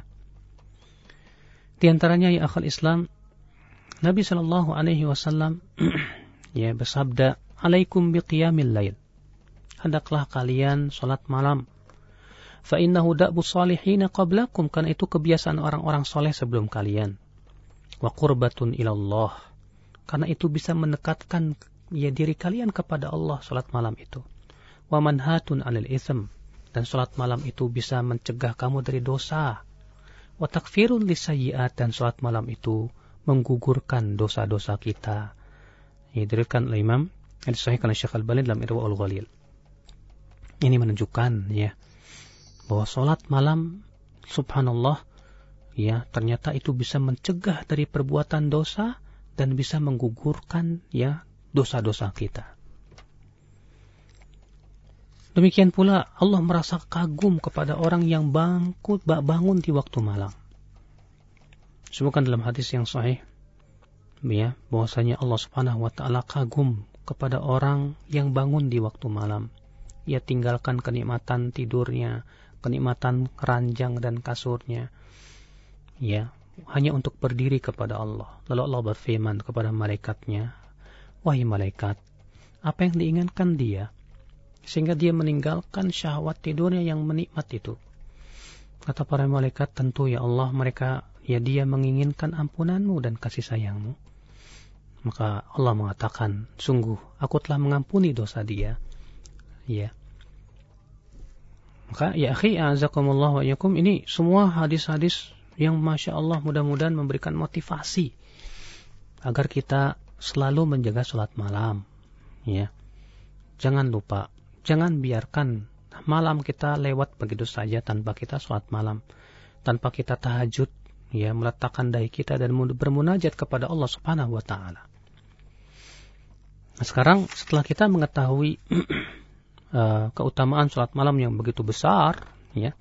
Di antaranya, ya akhul Islam, Nabi sallallahu alaihi wasallam bersabda, "Alaikum biqiyamil lail." Hendaklah kalian salat malam. Fa innahu da'bu shalihin qablakum, karena itu kebiasaan orang-orang soleh sebelum kalian. Wa qurbatun ilallah, karena itu bisa mendekatkan diri kalian kepada Allah, salat malam itu. Wa manhatun 'anil itsm, dan salat malam itu bisa mencegah kamu dari dosa. Wa takfirun lisayyi'at, dan salat malam itu menggugurkan dosa-dosa kita. Diriwayatkan oleh Imam, disahihkan oleh Syekh Al-Albani dalam Irwaul Ghalil. Ini menunjukkan bahwa salat malam, subhanallah, ternyata itu bisa mencegah dari perbuatan dosa dan bisa menggugurkan dosa-dosa kita. Demikian pula Allah merasa kagum kepada orang yang bangun di waktu malam. Sebutkan dalam hadis yang sahih, bahwasanya Allah Subhanahu wa taala kagum kepada orang yang bangun di waktu malam. Ia tinggalkan kenikmatan tidurnya, kenikmatan ranjang dan kasurnya, hanya untuk berdiri kepada Allah. Lalu Allah berfirman kepada malaikatnya, "Wahai malaikat, apa yang diinginkan dia sehingga dia meninggalkan syahwat tidurnya yang menikmat itu?" Kata para malaikat, "Tentu ya Allah, dia menginginkan ampunanmu dan kasih sayangmu." Maka Allah mengatakan, "Sungguh aku telah mengampuni dosa dia." Maka ya akhi, a'azakumullah wa iyyakum, ini semua hadis-hadis yang Masya Allah mudah-mudahan memberikan motivasi agar kita selalu menjaga sholat malam. Ya, jangan lupa, jangan biarkan malam kita lewat begitu saja tanpa kita sholat malam, tanpa kita tahajud, ya, meletakkan dahi kita dan bermunajat kepada Allah Subhanahu wa taala. Nah, sekarang setelah kita mengetahui keutamaan sholat malam yang begitu besar, ya,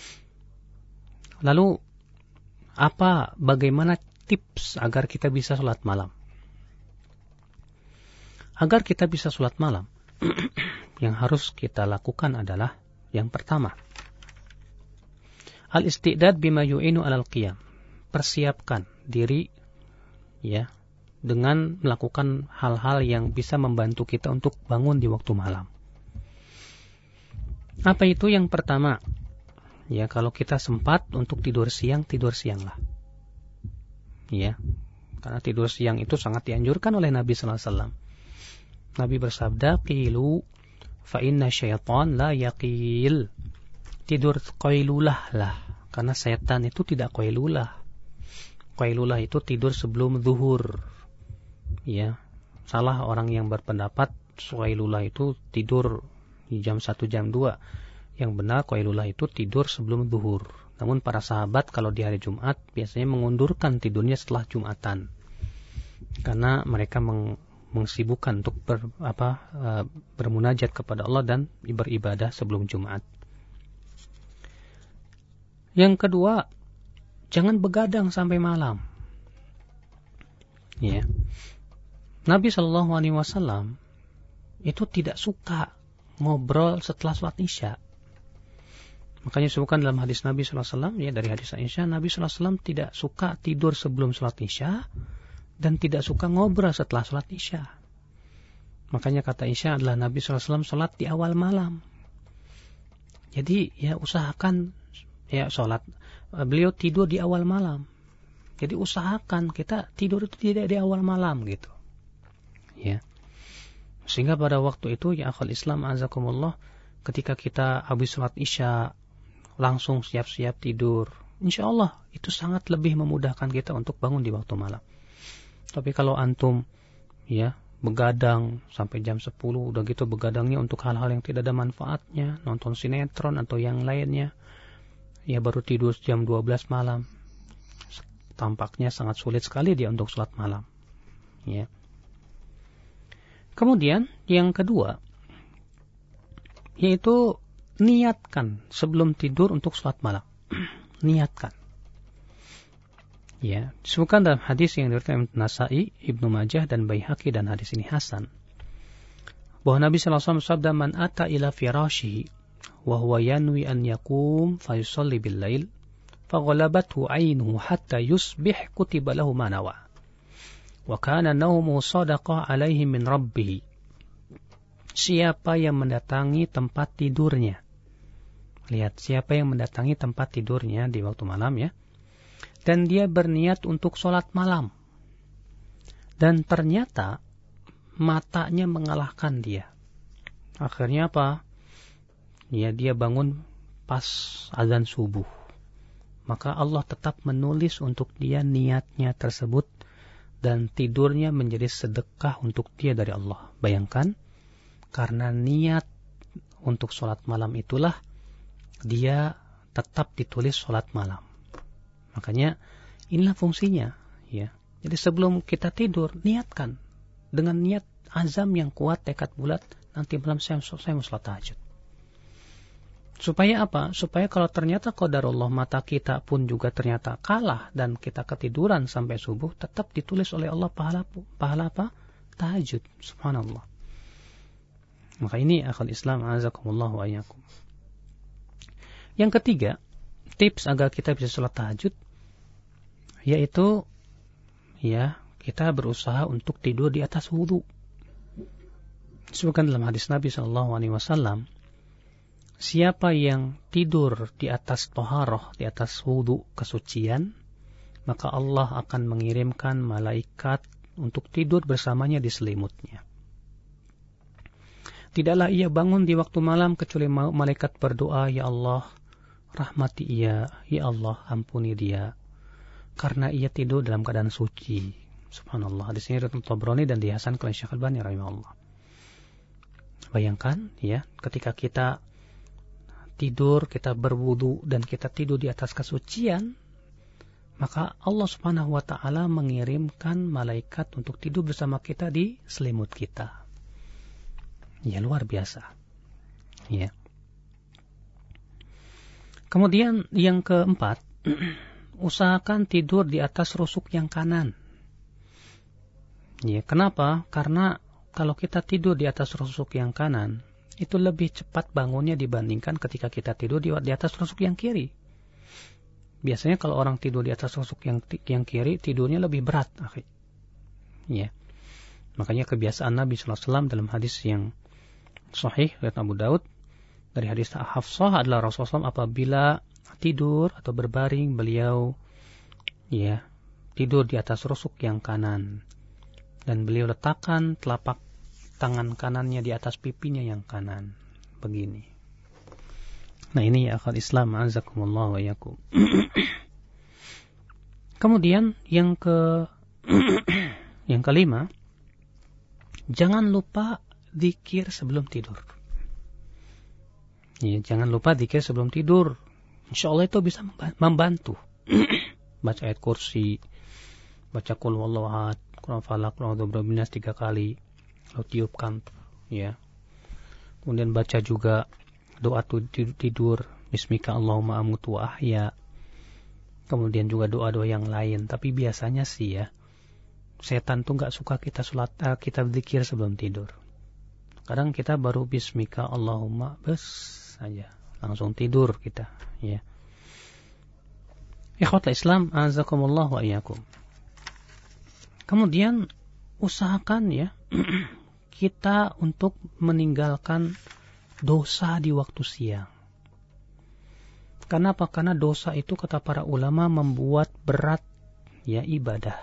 lalu bagaimana tips agar kita bisa sholat malam? Agar kita bisa sholat malam, yang harus kita lakukan adalah yang pertama, al-istidad bima yu'inu alal qiyam. Persiapkan diri, ya, dengan melakukan hal-hal yang bisa membantu kita untuk bangun di waktu malam. Apa itu? Yang pertama, ya, kalau kita sempat untuk tidur sianglah. Ya, karena tidur siang itu sangat dianjurkan oleh Nabi sallallahu alaihi wasallam. Nabi bersabda, "Qilu fa inna syaitan la yaqil." Tidur qailulah lah, karena setan itu tidak qailulah. Qailulah itu tidur sebelum zuhur. Ya, salah orang yang berpendapat qailulah itu tidur di jam 1 jam 2. Yang benar qailulah itu tidur sebelum zuhur. Namun para sahabat kalau di hari Jumat biasanya mengundurkan tidurnya setelah Jumatan. Karena mereka mengsibukkan untuk bermunajat kepada Allah dan beribadah sebelum Jumat. Yang kedua, jangan begadang sampai malam. Ya. Nabi Shallallahu alaihi wasallam itu tidak suka ngobrol setelah sholat Isya. Makanya disebutkan dalam hadis Nabi sallallahu alaihi wasallam, ya, dari hadis Aisyah, Nabi sallallahu alaihi wasallam tidak suka tidur sebelum sholat Isya dan tidak suka ngobrol setelah sholat Isya. Makanya kata Aisyah adalah Nabi sallallahu alaihi wasallam sholat di awal malam. Jadi ya usahakan ya sholat, beliau tidur di awal malam. Jadi usahakan kita tidur itu tidak di awal malam gitu. Ya. Sehingga pada waktu itu ya akhul Islam azakumullah, ketika kita habis sholat Isya langsung siap-siap tidur, insyaallah itu sangat lebih memudahkan kita untuk bangun di waktu malam. Tapi kalau antum ya begadang sampai jam 10, udah gitu begadangnya untuk hal-hal yang tidak ada manfaatnya, nonton sinetron atau yang lainnya, ya baru tidur jam 12 malam, tampaknya sangat sulit sekali dia untuk sholat malam. Ya. Kemudian yang kedua, yaitu niatkan sebelum tidur untuk sholat malam. Niatkan. Ya, disebutkan dalam hadis yang diriwayatkan Nasa'i, Ibnu Majah dan Baihaqi, dan hadis ini hasan, bahwa Nabi sallallahu alaihi wasallam bersabda, "Man ata ila firashihi wa huwa yanwi an yaqum fa yusalli bil lail fa ghalabathu 'ainuhu hatta yusbih kutiba lahu ma nawa wa kana nawmu sadaqah 'alaihi min rabbih." Siapa yang mendatangi tempat tidurnya, lihat, siapa yang mendatangi tempat tidurnya di waktu malam, ya, dan dia berniat untuk sholat malam, dan ternyata matanya mengalahkan dia. Akhirnya apa? Ya, dia bangun pas azan subuh. Maka Allah tetap menulis untuk dia niatnya tersebut, dan tidurnya menjadi sedekah untuk dia dari Allah. Bayangkan, karena niat untuk sholat malam itulah dia tetap ditulis sholat malam. Makanya inilah fungsinya, ya. Jadi sebelum kita tidur, niatkan dengan niat azam yang kuat, tekad bulat, nanti malam saya mau sholat tahajud. Supaya apa? Supaya kalau ternyata qadarullah mata kita pun juga ternyata kalah dan kita ketiduran sampai subuh, tetap ditulis oleh Allah pahala apa? Tahajud. Subhanallah. Maka ini akhul Islam azakumullah wa iyyakum. Yang ketiga, tips agar kita bisa sholat tahajud, yaitu ya, kita berusaha untuk tidur di atas wudu. Disebutkan dalam hadis Nabi SAW, siapa yang tidur di atas toharoh, di atas wudu kesucian, maka Allah akan mengirimkan malaikat untuk tidur bersamanya di selimutnya. Tidaklah ia bangun di waktu malam kecuali malaikat berdoa, ya Allah, rahmati ia, ya Allah, ampuni dia, karena ia tidur dalam keadaan suci. Subhanallah. Hadis ini riwayat Tabrani dan dihasankan oleh Syekh Albani rahimahullah. Bayangkan ya, ketika kita tidur, kita berwudu dan kita tidur di atas kesucian, maka Allah Subhanahu wa taala mengirimkan malaikat untuk tidur bersama kita di selimut kita. Ya, luar biasa. Ya. Kemudian yang keempat, usahakan tidur di atas rusuk yang kanan. Ya, kenapa? Karena kalau kita tidur di atas rusuk yang kanan, itu lebih cepat bangunnya dibandingkan ketika kita tidur di atas rusuk yang kiri. Biasanya kalau orang tidur di atas rusuk yang kiri, tidurnya lebih berat. Ya. Makanya kebiasaan Nabi SAW dalam hadis yang sahih riwayat Abu Daud, dari hadis Hafsah adalah Rasulullah SAW apabila tidur atau berbaring, beliau ya tidur di atas rusuk yang kanan. Dan beliau letakkan telapak tangan kanannya di atas pipinya yang kanan. Begini. Nah, ini ya akhwat Islam, azakumullah wa yakum. Kemudian yang kelima, jangan lupa zikir sebelum tidur. Ya, jangan lupa zikir sebelum tidur. Insyaallah itu bisa membantu. Baca ayat kursi, baca qul huwallahu ahad, Qul falaq, Qul a'udzu birabbil nas 3 kali. Lalu tiupkan ya. Kemudian baca juga doa tidur, bismika Allahumma amutu wa ahya. Kemudian juga doa-doa yang lain. Tapi biasanya sih ya, setan tuh nggak suka kita kita zikir sebelum tidur. Kadang kita baru bismika Allahumma bes saja, langsung tidur kita ya. Ikhwatul Islam, azakumullah wa iyyakum. Kemudian usahakan ya kita untuk meninggalkan dosa di waktu siang. Kenapa? Karena dosa itu kata para ulama membuat berat ya ibadah.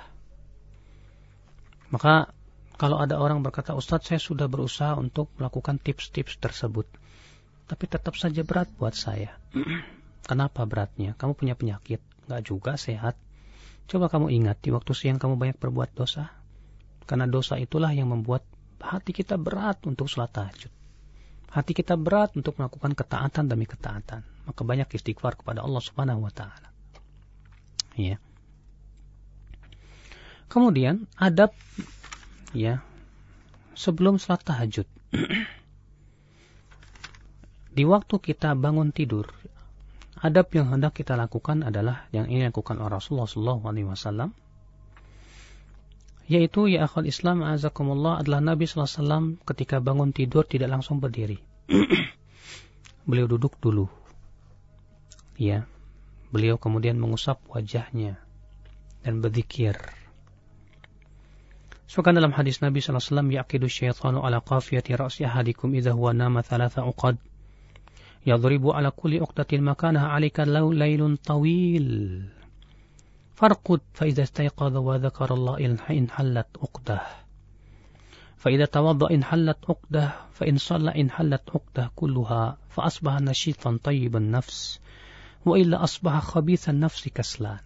Maka kalau ada orang berkata, Ustadz saya sudah berusaha untuk melakukan tips-tips tersebut, tapi tetap saja berat buat saya. Kenapa beratnya? Kamu punya penyakit? Enggak juga, sehat. Coba kamu ingat di waktu siang kamu banyak berbuat dosa. Karena dosa itulah yang membuat hati kita berat untuk salat tahajud. Hati kita berat untuk melakukan ketaatan demi ketaatan. Maka banyak istighfar kepada Allah Subhanahu wa taala. Ya. Kemudian adab ya sebelum salat tahajud. Di waktu kita bangun tidur, adab yang hendak kita lakukan adalah yang ini dilakukan oleh Rasulullah SAW, yaitu ya akhwal Islam azakumullah adalah Nabi SAW ketika bangun tidur tidak langsung berdiri. Beliau duduk dulu. Ya, beliau kemudian mengusap wajahnya dan berzikir. Sebagaimana dalam hadis Nabi SAW, yaqidu syaitanu ala qafiyati ra'si ahadikum idza huwa nama 3 uqad. Yadribu ala kulli uqdatin makanaha 'alika laylun tawil. Farqud fa idza istayqadha wa dzakara Allah in hallat uqdah. Fa idza tawadda in hallat uqdah, fa in shalla in hallat uqdah kulluha, fa asbaha nashitan tayyiban nafs, wa illa asbaha khabithan nafsi kaslan.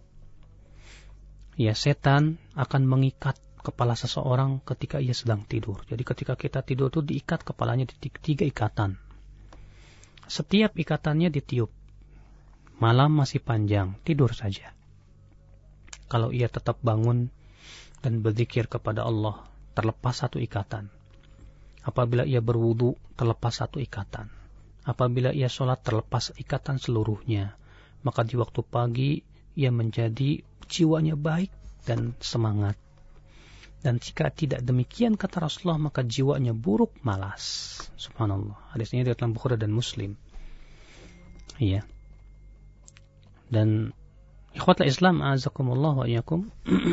Ya, setan akan mengikat kepala seseorang ketika ia sedang tidur. Jadi ketika kita tidur itu diikat kepalanya di 3 ikatan. Setiap ikatannya ditiup. Malam masih panjang, tidur saja. Kalau ia tetap bangun dan berzikir kepada Allah, terlepas 1 ikatan. Apabila ia berwudu, terlepas 1 ikatan. Apabila ia sholat, terlepas ikatan seluruhnya. Maka di waktu pagi, ia menjadi jiwanya baik dan semangat. Dan jika tidak demikian kata Rasulullah, maka jiwanya buruk, malas. Subhanallah. Hadis ini dalam Bukhari dan Muslim. Iya. Dan ikhwatul Islam azakumullah wa iyyakum.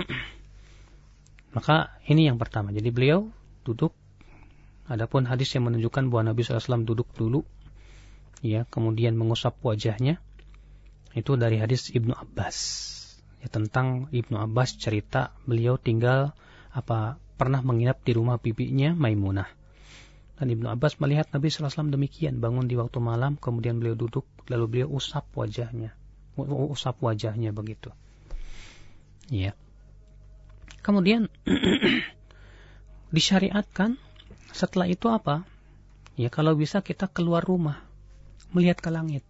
Maka ini yang pertama. Jadi beliau duduk. Adapun hadis yang menunjukkan bahwa Nabi SAW duduk dulu, ya, kemudian mengusap wajahnya, itu dari hadis Ibnu Abbas. Ya, tentang Ibnu Abbas cerita beliau pernah menginap di rumah bibinya Maimunah. Dan Ibnu Abbas melihat Nabi SAW demikian, bangun di waktu malam, kemudian beliau duduk, lalu beliau usap wajahnya begitu. Ya. Kemudian disyariatkan setelah itu apa? Ya, kalau bisa kita keluar rumah, melihat ke langit.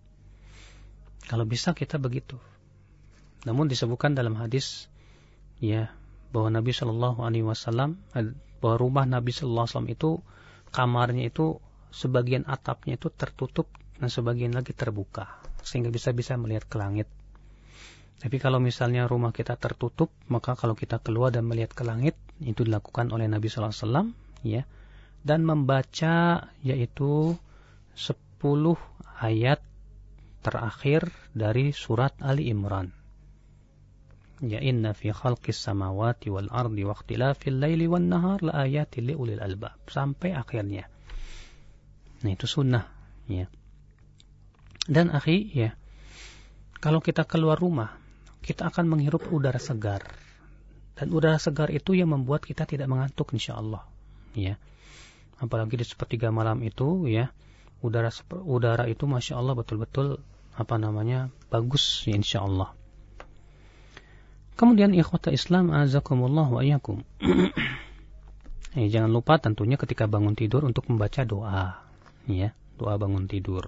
Kalau bisa kita begitu. Namun disebutkan dalam hadis, ya, bahwa Nabi SAW, bahwa rumah Nabi SAW itu, kamarnya itu sebagian atapnya itu tertutup dan sebagian lagi terbuka, sehingga bisa melihat ke langit. Tapi kalau misalnya rumah kita tertutup, maka kalau kita keluar dan melihat ke langit, itu dilakukan oleh Nabi SAW, ya, dan membaca yaitu 10 ayat terakhir dari surat Ali Imran. Ya, inna fi khalqis samawati wal ardi wa ikhtilafil laili wan nahar la ayatin li ulil albab, sampai akhirnya. Nah, itu sunnah, ya. Dan akhi, ya, kalau kita keluar rumah, kita akan menghirup udara segar. Dan udara segar itu yang membuat kita tidak mengantuk, insyaallah, ya. Apalagi di sepertiga malam itu, ya, udara itu masya Allah betul-betul bagus, ya, insyaallah. Kemudian ikhwata Islam azakumullah wa iyyakum. Jangan lupa tentunya ketika bangun tidur untuk membaca doa, ya, doa bangun tidur.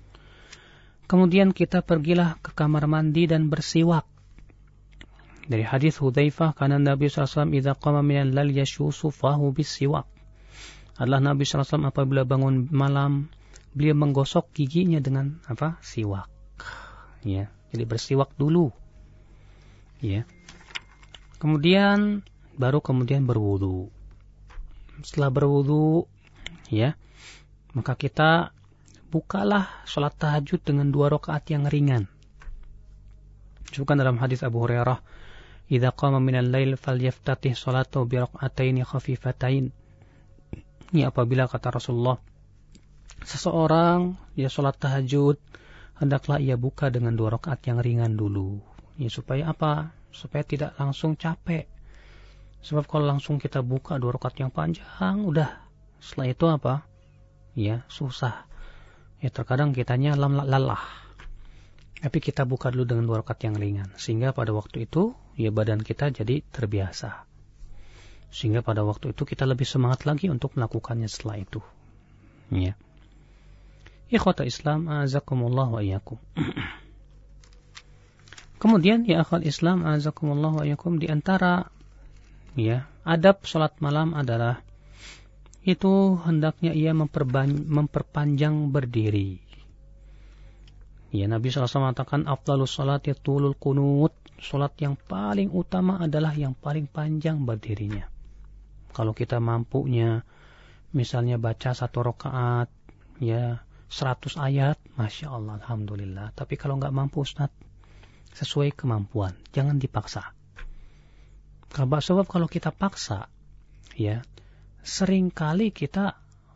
Kemudian kita pergilah ke kamar mandi dan bersiwak. Dari hadis Hudzaifah, kana Nabi SAW idza qama minal lail yashusu fahu bisiwak. Adalah Nabi SAW apabila bangun malam, beliau menggosok giginya dengan siwak. Ya, jadi bersiwak dulu. Ya. Kemudian berwudu. Setelah berwudu, ya, maka kita bukalah salat tahajud dengan 2 rakaat yang ringan. Disebutkan dalam hadis Abu Hurairah, "Idza qama minal lail falyaftatih salatahu bi rak'ataini khafifatain." Ya, apabila kata Rasulullah, seseorang ya salat tahajud, hendaklah ia buka dengan 2 rakaat yang ringan dulu. Ya, supaya apa? Supaya tidak langsung capek. Sebab kalau langsung kita buka 2 rakaat yang panjang, udah setelah itu apa? Ya, susah. Ya, terkadang kitanya lelah. Tapi kita buka dulu dengan 2 rakaat yang ringan, sehingga pada waktu itu ya badan kita jadi terbiasa. Sehingga pada waktu itu kita lebih semangat lagi untuk melakukannya setelah itu. Ya. Ikhwata Islam azakumullah wa iyyakum. Kemudian ya akhwat Islam azakumullah wa iyyakum, di antara ya adab salat malam adalah itu hendaknya ia memperpanjang berdiri. Ya, Nabi SAW mengatakan afdalus salati tulul qunut. Salat yang paling utama adalah yang paling panjang berdirinya. Kalau kita mampunya misalnya baca 1 rakaat ya 100 ayat, masya Allah, alhamdulillah. Tapi kalau nggak mampu, Ustaz, sesuai kemampuan, jangan dipaksa. Sebab kalau kita paksa, ya seringkali kita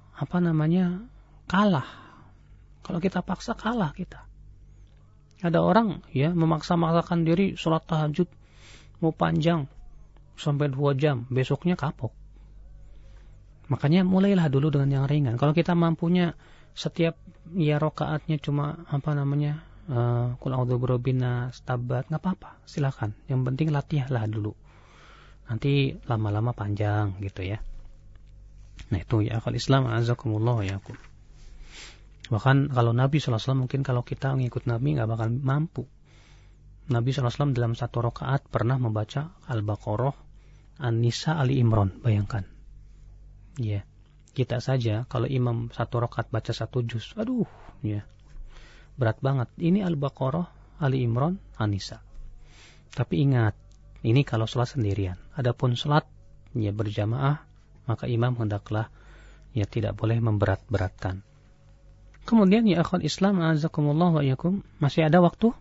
kalah. Kalau kita paksa, kalah kita. Ada orang ya memaksa-maksakan diri sholat tahajud mau panjang sampai 2 jam, besoknya kapok. Makanya mulailah dulu dengan yang ringan. Kalau kita mampunya setiap ya rakaatnya cuma qul a'udzu birabbin nas, tabat, enggak apa-apa, silakan. Yang penting latihanlah dulu. Nanti lama-lama panjang gitu ya. Nah, itu ya akal Islam azakumullah wa yakum. Bahkan kalau Nabi SAW, mungkin kalau kita mengikut Nabi nggak bakal mampu. Nabi SAW dalam 1 rakaat pernah membaca Al-Baqarah, An-Nisa, Ali Imran. Bayangkan. Ya, kita saja kalau imam 1 rakaat baca 1 juz, aduh, ya, berat banget. Ini Al-Baqarah, Ali Imran, An-Nisa. Tapi ingat, ini kalau sholat sendirian. Adapun sholat ya berjamaah, maka imam hendaklah ya tidak boleh memberat-beratkan. Kemudian ya akhwat Islam azakumullah wa iyyakum, masih ada waktu?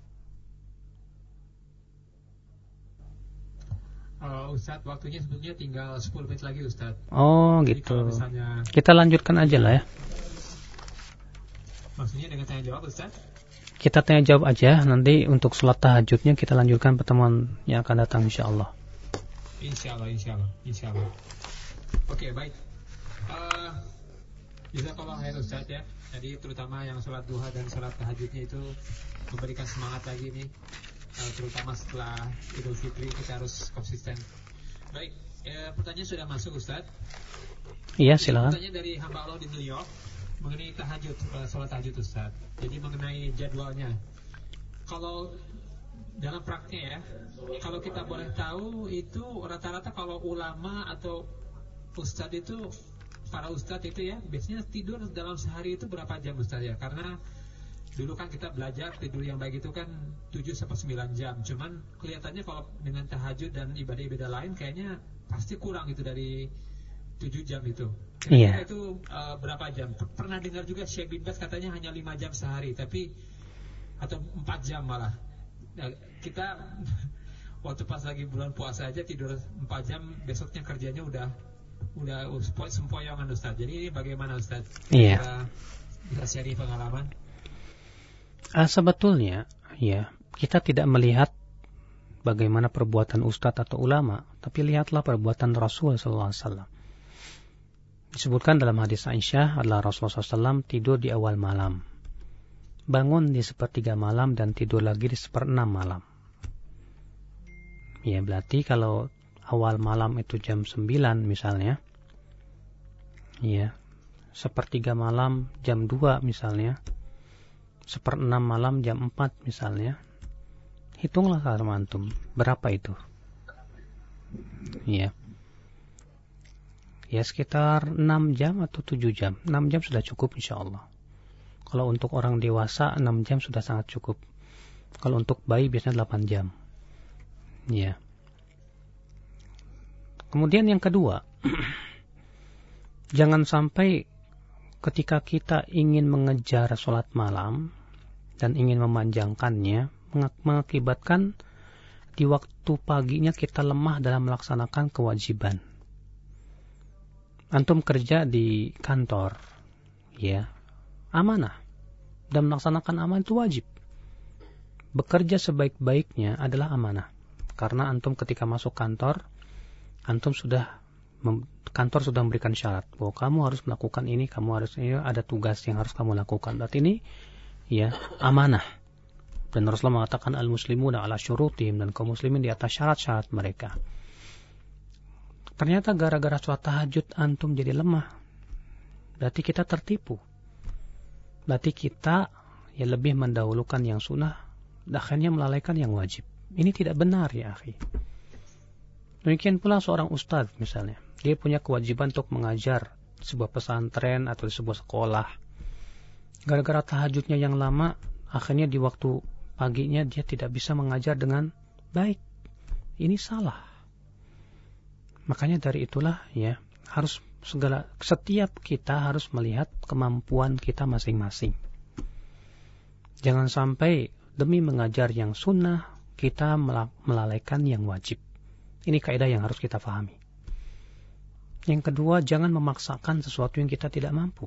Ustaz, waktunya sebetulnya tinggal 10 menit lagi, Ustaz. Oh, jadi gitu. Misalnya... Kita lanjutkan aja lah ya. Maksudnya dengan tanya jawab, Ustaz? Kita tanya jawab aja, nanti untuk sholat tahajudnya kita lanjutkan pertemuan yang akan datang insyaallah. Insyaallah. Oke, baik. Jazakallah khair Ustaz ya. Jadi terutama yang sholat duha dan sholat tahajudnya itu memberikan semangat lagi nih, terutama setelah Idul Fitri kita harus konsisten. Baik, pertanyaan sudah masuk Ustaz. Iya, silakan. Pertanyaan dari hamba Allah di New York mengenai tahajud, sholat tahajud Ustaz. Jadi mengenai jadwalnya. Kalau dalam praktiknya ya, kalau kita boleh tahu itu rata-rata kalau ulama atau ustadz itu, para ustadz itu ya, biasanya tidur dalam sehari itu berapa jam Ustaz ya? Karena dulu kan kita belajar tidur yang baik itu kan 7-9 jam. Cuman kelihatannya kalau dengan tahajud dan ibadah-ibadah lain kayaknya pasti kurang itu dari 7 jam itu. Kira-kira itu berapa jam? Pernah dengar juga Syekh bin Baz katanya hanya 5 jam sehari, tapi atau 4 jam malah. Nah, kita waktu pas lagi bulan puasa aja tidur 4 jam, besoknya kerjanya udah sempoyongan Ustaz. Jadi ini bagaimana Ustaz? Iya. Bisa sharing pengalaman? Sebetulnya ya, kita tidak melihat bagaimana perbuatan ustadz atau ulama, tapi lihatlah perbuatan Rasul SAW. Disebutkan dalam hadis Aisyah adalah Rasulullah SAW tidur di awal malam, bangun di 1/3 malam, dan tidur lagi di 1/6 malam. Ya, berarti kalau awal malam itu jam 9 misalnya, ya, 1/3 malam jam 2 misalnya, 1/6 malam jam 4 misalnya. Hitunglah kalau antum berapa itu. Ya. Ya sekitar 6 jam atau 7 jam. 6 jam sudah cukup insyaallah. Kalau untuk orang dewasa 6 jam sudah sangat cukup. Kalau untuk bayi biasanya 8 jam. Ya. Kemudian yang kedua, jangan sampai ketika kita ingin mengejar sholat malam dan ingin memanjangkannya, mengakibatkan di waktu paginya kita lemah dalam melaksanakan kewajiban. Antum kerja di kantor, ya, amanah. Dan melaksanakan amanah itu wajib. Bekerja sebaik-baiknya adalah amanah. Karena antum ketika masuk kantor, kantor sudah memberikan syarat bahwa kamu harus melakukan ini, kamu harus ini, ada tugas yang harus kamu lakukan. Berarti ini ya amanah. Dan Rasulullah mengatakan al-muslimuna ala syurutihim, dan kaum muslimin di atas syarat-syarat mereka. Ternyata gara-gara sholat tahajud antum jadi lemah. Berarti kita tertipu. Berarti kita ya lebih mendahulukan yang sunnah, akhirnya melalaikan yang wajib. Ini tidak benar ya akhi. Demikian pula seorang ustadz misalnya, dia punya kewajiban untuk mengajar sebuah pesantren atau di sebuah sekolah. Gara-gara tahajudnya yang lama, akhirnya di waktu paginya dia tidak bisa mengajar dengan baik. Ini salah. Makanya dari itulah ya, setiap kita harus melihat kemampuan kita masing-masing. Jangan sampai demi mengajar yang sunnah kita melalaikan yang wajib. Ini kaidah yang harus kita pahami. Yang kedua, jangan memaksakan sesuatu yang kita tidak mampu.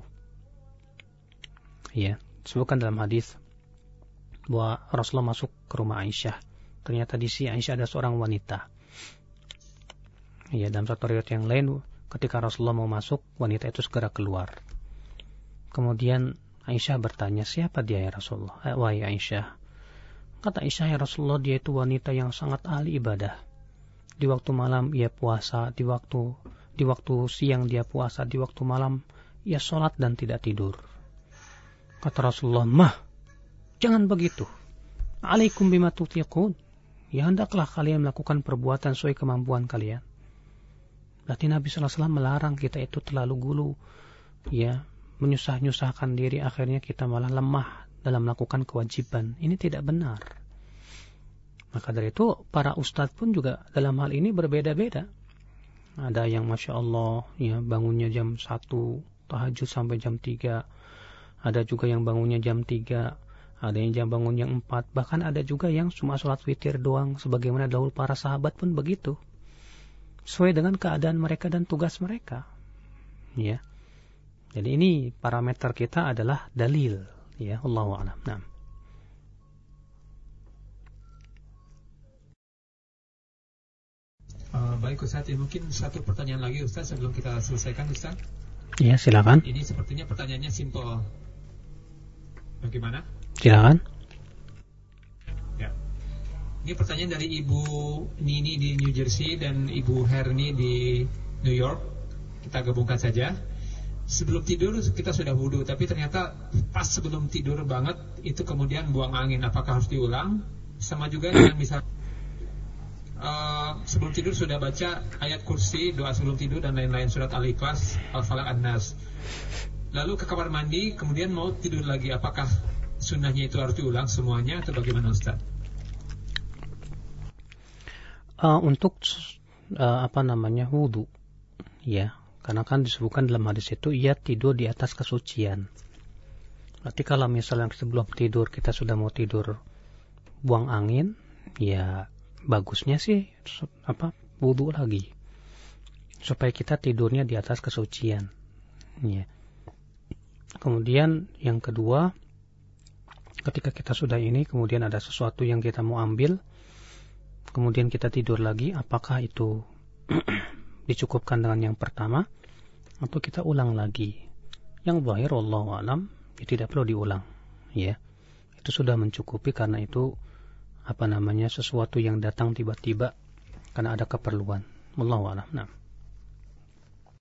Ya, disebutkan dalam hadis bahwa Rasulullah masuk ke rumah Aisyah. Ternyata di sini Aisyah ada seorang wanita. Ya, dalam satu riwayat yang lain, ketika Rasulullah mau masuk, wanita itu segera keluar. Kemudian Aisyah bertanya, siapa dia ya Rasulullah? Wahai Aisyah. Kata Aisyah, ya Rasulullah, dia itu wanita yang sangat ahli ibadah. Di waktu malam ia puasa, di waktu siang dia puasa, di waktu malam ia sholat dan tidak tidur. Kata Rasulullah, jangan begitu. Alaikum bima tutiqun. Ya hendaklah kalian melakukan perbuatan sesuai kemampuan kalian. Berarti Nabi SAW melarang kita itu terlalu gulu, ya, menyusah-nyusahkan diri, akhirnya kita malah lemah dalam melakukan kewajiban. Ini tidak benar. Maka dari itu para ustadz pun juga dalam hal ini berbeda-beda. Ada yang Masya Allah ya, bangunnya jam 1 tahajud sampai jam 3. Ada juga yang bangunnya jam 3. Ada yang jam bangun yang 4. Bahkan ada juga yang cuma sholat witir doang, sebagaimana dahulu para sahabat pun begitu, sesuai dengan keadaan mereka dan tugas mereka. Ya. Jadi ini parameter kita adalah dalil. Ya, Allahu a'lam. Nah. Baik Ustaz, mungkin satu pertanyaan lagi Ustaz sebelum kita selesaikan Ustaz. Ya, silakan. Ini sepertinya pertanyaannya simple. Bagaimana? Silakan. Ya. Ini pertanyaan dari Ibu Nini di New Jersey dan Ibu Herni di New York. Kita gabungkan saja. Sebelum tidur kita sudah wudu, tapi ternyata pas sebelum tidur banget itu kemudian buang angin. Apakah harus diulang? Sama juga dengan misal sebelum tidur sudah baca ayat kursi, doa sebelum tidur dan lain-lain, surat Al-Ikhlas, Al-Falaq, An-Nas. Lalu ke kamar mandi, kemudian mau tidur lagi. Apakah sunnahnya itu harus diulang semuanya atau bagaimana Ustaz? Untuk wudu, ya, karena kan disebutkan dalam hadis itu ia tidur di atas kesucian. Berarti kalau misalnya sebelum tidur kita sudah mau tidur buang angin, ya bagusnya sih wudu lagi supaya kita tidurnya di atas kesucian, ya. Kemudian yang kedua, ketika kita sudah ini kemudian ada sesuatu yang kita mau ambil, kemudian kita tidur lagi, apakah itu dicukupkan dengan yang pertama atau kita ulang lagi? Yang zahir wallahu alam tidak perlu diulang, ya. Itu sudah mencukupi karena itu sesuatu yang datang tiba-tiba karena ada keperluan. Wallahu a'lam. Nah.